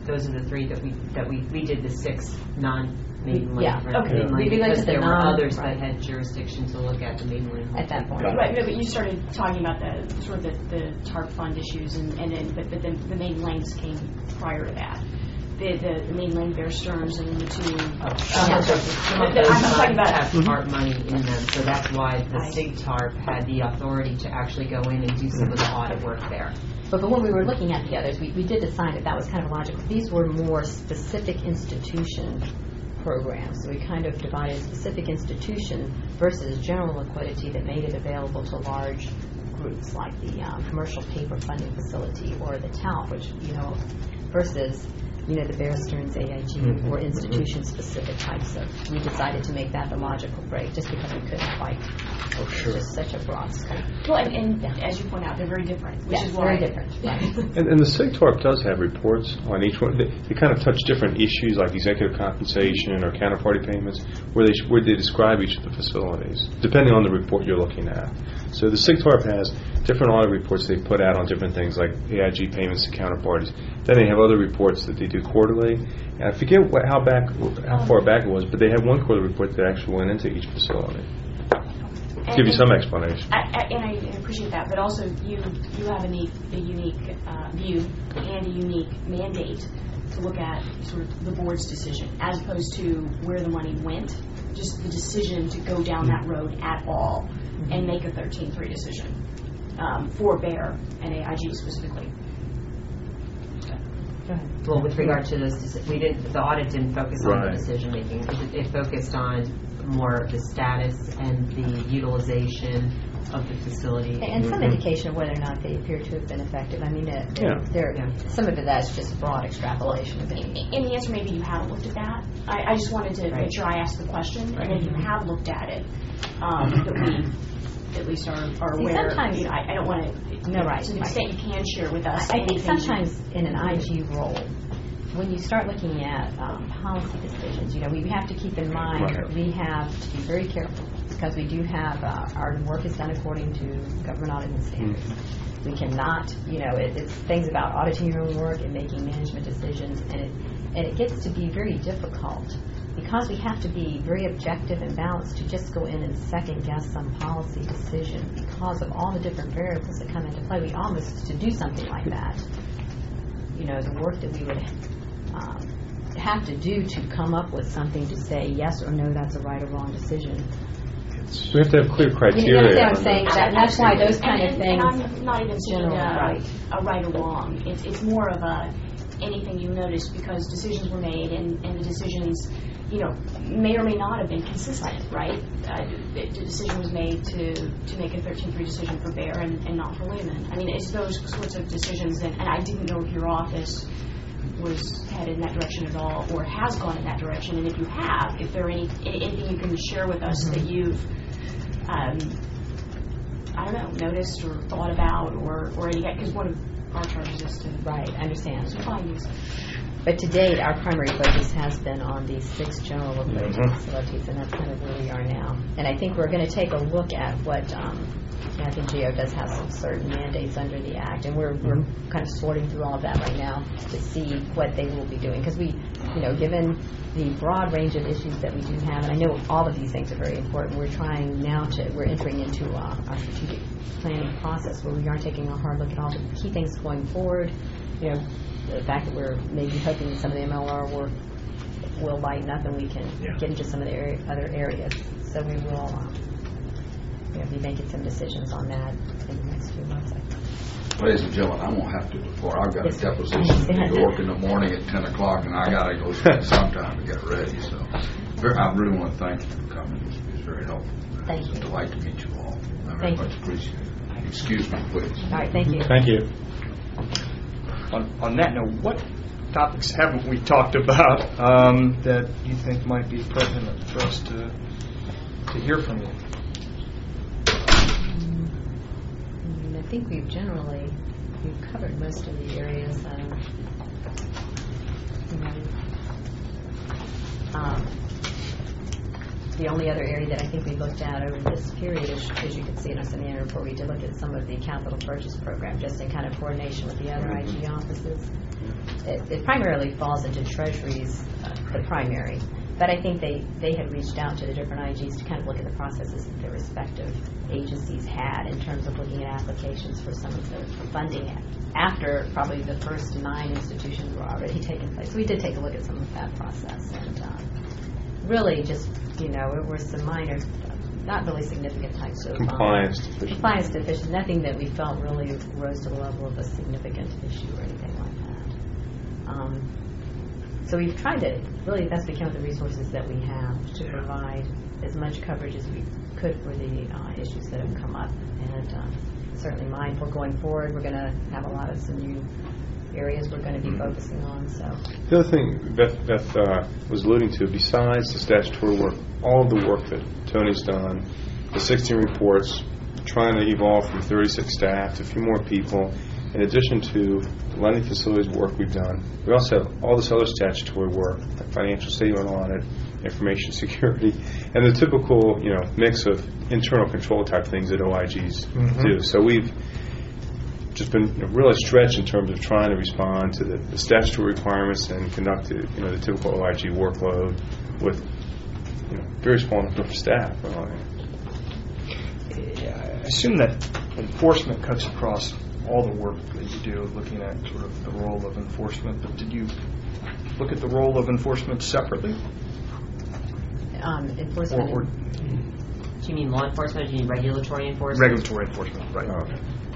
those are the three that we, that we, we did the six non-maiden lane. Yeah, right, okay. maiden lane, We looked because at the there were non- others right. that had jurisdiction to look at the maiden lane. At that point. Right, no, but you started talking about the sort of the, the TARP fund issues, and, and then but, but the, the main lanes came prior to that. The, the, the main lane, Bear Stearns, and the two. Oh, some of those, some of The- those I'm talking about have TARP money in them, so that's why the I- SIG TARP had the authority to actually go in and do some of the audit work there. But, but when we were looking at the others, we, we did decide that that was kind of logical. These were more specific institution programs. So we kind of divided specific institution versus general liquidity that made it available to large groups like the um, Commercial Paper Funding Facility or the T A L F, which, you know, versus, you know, the Bear Stearns A I G Mhm. or institution-specific types of. We decided to make that the logical break just because we couldn't quite. Oh, sure. It's just such a broad scope. Well, and, and Yeah. as you point out, they're very different, which Yes, is why. very different. Right. And, and the SIG TARP does have reports on each one. They, they kind of touch different issues like executive compensation or counterparty payments, where they where they describe each of the facilities, depending on the report you're looking at. So the SIG TARP has different audit reports they put out on different things like A I G payments to counterparties. Then they have other reports that they do quarterly. And I forget what, how back, how far back it was, but they had one quarterly report that actually went into each facility. And- Give you some and- explanation. I, I, and I appreciate that, but also you you have a unique, a unique uh, view and a unique mandate to look at sort of the board's decision as opposed to where the money went, just the decision to go down that road at all and make a thirteen three decision um, for Bear and A I G specifically. Go ahead. Well, with regard to those, deci- we didn't, the audit didn't focus on Right. the decision making. It, it focused on more of the status and the utilization of the facility. And some indication of whether or not they appear to have been effective. I mean, uh, Yeah. there, some of it that's just broad extrapolation of it. And the answer maybe you haven't looked at that. I, I just wanted to Right. make sure I asked the question, and if you have looked at it, um, that we at least are, are See, aware. sometimes- you know, I, I don't want to. No, right, To the right. extent you can share with us. I think anything you- sometimes in an I G role, when you start looking at um, policy decisions, you know, we have to keep in mind Right. that we have to be very careful because we do have, uh, our work is done according to government auditing standards. We cannot, you know, it, it's things about auditing your own work and making management decisions, and it, and it gets to be very difficult because we have to be very objective and balanced to just go in and second guess some policy decision because of all the different variables that come into play. We almost, to do something like that, you know, the work that we would um, have to do to come up with something to say yes or no, that's a right or wrong decision. We have to have clear You criteria. understand what I'm on saying? the- That, that's why those kind and, of and, things. And I'm not even seeing general, a right. a right or wrong. It's, it's more of a anything you notice because decisions were made and, and the decisions, you know, may or may not have been consistent, right? Uh, the, the decision was made to, to make a thirteen three decision for Bear and, and not for Lehman. I mean, it's those sorts of decisions, and, and I didn't know if your office was headed in that direction at all or has gone in that direction. And if you have, if there are any anything you can share with us Mm-hmm. that you've um, I don't know, noticed or thought about or, or any, because one of our charges is to Right, I understand. find these. But to date, our primary focus has been on these six general liquidity Mhm. facilities, and that's kind of where we are now. And I think we're going to take a look at what, um, I think G O does have some certain mandates under the Act, and we're, we're kind of sorting through all of that right now to see what they will be doing. Because we, you know, given the broad range of issues that we do have, and I know all of these things are very important, we're trying now to, we're entering into uh, our strategic planning process where we are taking a hard look at all the key things going forward. You know, the fact that we're maybe hoping some of the M L R work will lighten up and we can Yeah. get into some of the area, other areas. So we will um, you know, be making some decisions on that in the next few months, I think. Ladies and gentlemen, I'm gonna have to depart. I've got a Yes. deposition to go work in the morning at ten o'clock, and I gotta go spend some time to get ready, so. very- I really wanna thank you for coming. It's it's very helpful. Thank you. It's a delight to meet you all. I very Thank you. much appreciate it. Excuse me, please. All right, thank you. Thank you. On, on that note, what topics haven't we talked about um, that you think might be pertinent for us to to hear from you? I mean, I think we've generally, we've covered most of the areas. Um, you know, um, the only other area that I think we looked at over this period is, as you can see in our seminar report, we did look at some of the capital purchase program, just in kind of coordination with the other I G offices. It, it primarily falls into Treasury's, uh, the primary. But I think they, they had reached out to the different I Gs to kind of look at the processes that their respective agencies had in terms of looking at applications for some of the funding after probably the first nine institutions were already taking place. So we did take a look at some of that process. And uh, really just, you know, there were some minor, not really significant types of compliance um, deficiencies. Compliance deficiencies. Nothing that we felt really rose to the level of a significant issue or anything like that. Um, So we've tried to, really best we can with the resources that we have to provide as much coverage as we could for the uh, issues that have come up. And uh, certainly mindful going forward, we're going to have a lot of some new areas we're going to be focusing on. So the other thing Beth, Beth uh, was alluding to, besides the statutory work, all of the work that Tony's done, the sixteen reports, trying to evolve from thirty-six staff to a few more people, in addition to the lending facilities work we've done, we also have all this other statutory work, like financial statement audit, information security, and the typical, you know, mix of internal control type things that O I Gs mm-hmm. do. So we've just been, you know, really stretched in terms of trying to respond to the, the statutory requirements and conduct the, you know, the typical O I G workload with, you know, very small number of staff. I assume that enforcement cuts across all the work that you do, looking at sort of the role of enforcement, but did you look at the role of enforcement separately? Um, enforcement. Or, or do you mean law enforcement, or do you mean regulatory enforcement? Regulatory enforcement, right. Oh, okay.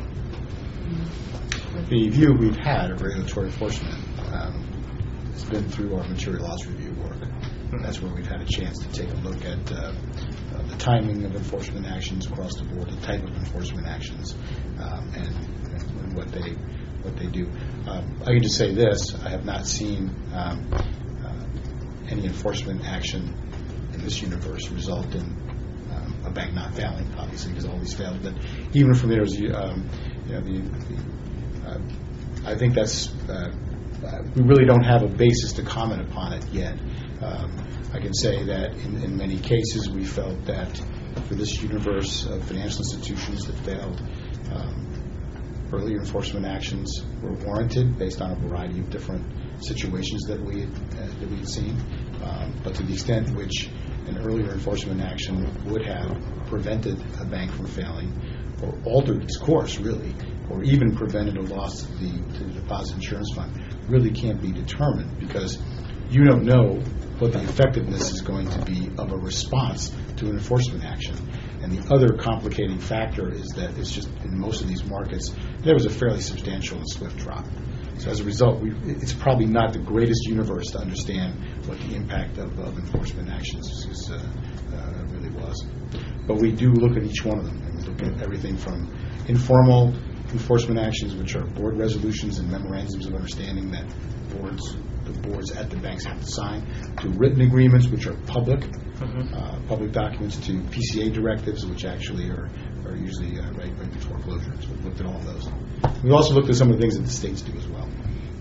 The view we've had of regulatory enforcement um, has been through our material loss review work. Mm-hmm. That's where we've had a chance to take a look at uh, uh, the timing of enforcement actions across the board, the type of enforcement actions, um, and, and what they what they do. Um, I can just say this: I have not seen um, uh, any enforcement action in this universe result in um, a bank not failing. Obviously, because all these failed. But even from there, um, you know, the, the, uh, I think that's uh, uh, we really don't have a basis to comment upon it yet. Um, I can say that in, in many cases we felt that for this universe of financial institutions that failed, um, earlier enforcement actions were warranted based on a variety of different situations that we had, uh, that we had seen. Um, but to the extent which an earlier enforcement action would have prevented a bank from failing, or altered its course, really, or even prevented a loss to the, to the deposit insurance fund, really can't be determined, because you don't know what the effectiveness is going to be of a response to an enforcement action. And the other complicating factor is that it's just, in most of these markets, there was a fairly substantial and swift drop. So as a result, we, it's probably not the greatest universe to understand what the impact of, of enforcement actions is, uh, uh, really was. But we do look at each one of them, and we look at everything from informal enforcement actions, which are board resolutions and memorandums of understanding that boards, the boards at the banks have to sign, to written agreements, which are public, mm-hmm. uh, public documents, to P C A directives, which actually are, are usually uh, right, right before closure. So we've looked at all of those. We've also looked at some of the things that the states do as well.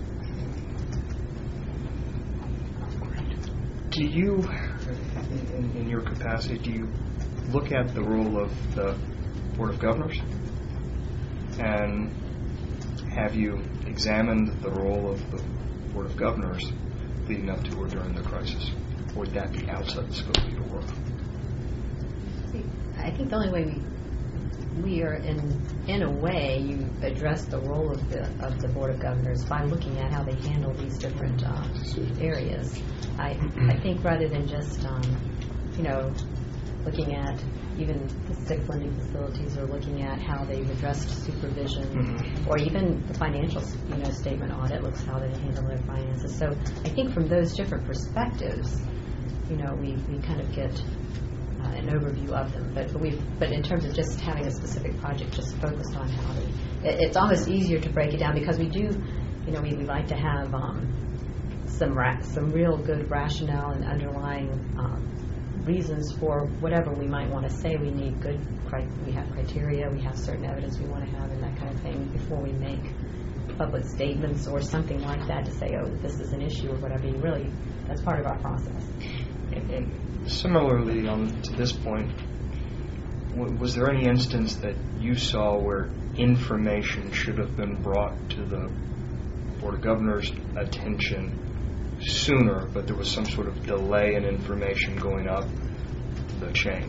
Do you, in, in your capacity, do you look at the role of the Board of Governors? And have you examined the role of the Board of Governors leading up to or during the crisis? Or would that be outside the scope of your work? I think the only way we we are in in a way you address the role of the of the Board of Governors by looking at how they handle these different uh, areas. I I think rather than just um, you know looking at even the six lending facilities, or looking at how they've addressed supervision, mm-hmm. or even the financial you know statement audit looks how they handle their finances. So I think from those different perspectives, you know we we kind of get Uh, an overview of them, but but, we, but in terms of just having a specific project just focused on how they, it, it's almost easier to break it down, because we do, you know, we, we like to have um, some ra- some real good rationale and underlying um, reasons for whatever we might want to say. We need good, cri- we have criteria, we have certain evidence we want to have, and that kind of thing before we make public statements or something like that to say, oh, this is an issue or whatever. You really, that's part of our process. And, and Similarly, on to this point, w- was there any instance that you saw where information should have been brought to the Board of Governors' attention sooner, but there was some sort of delay in information going up the chain?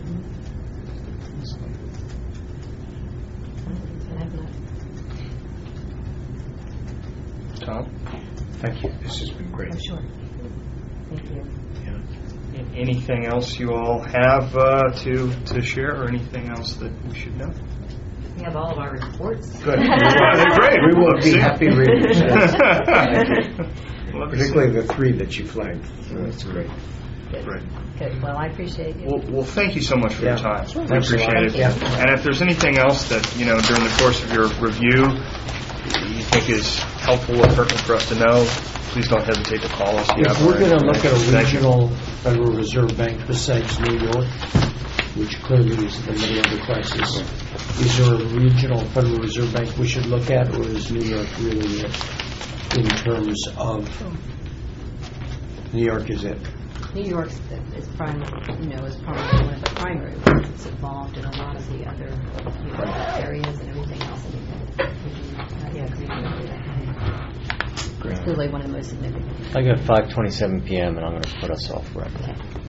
Tom? Thank you. This has been great. Oh, sure. Thank you. A- Anything else you all have uh, to to share, or anything else that we should know? We have all of our reports. Good. Great. We will Love to be see it. happy readers. Love to see Particularly it. the three that you flagged. So that's great. Good. Great. Good. Well, I appreciate you. Well, well, thank you so much for Yeah. your time. Sure. We Thanks a lot. appreciate it. Yeah. And if there's anything else that, you know, during the course of your review you think is helpful or pertinent for us to know, please don't hesitate to call us. You If have we're our going to look at a information. Thank you. regional Federal Reserve Bank besides New York, which clearly is in the middle of the crisis, is there a regional Federal Reserve Bank we should look at, or is New York really it in terms of New York is it? New York is primary, you know, is probably one of the primary ones that's involved in a lot of the other, you know, areas and everything else. I mean, would you, uh, yeah, agree with that? It's clearly one of the most significant. I got five twenty-seven p.m. and I'm going to put us off record.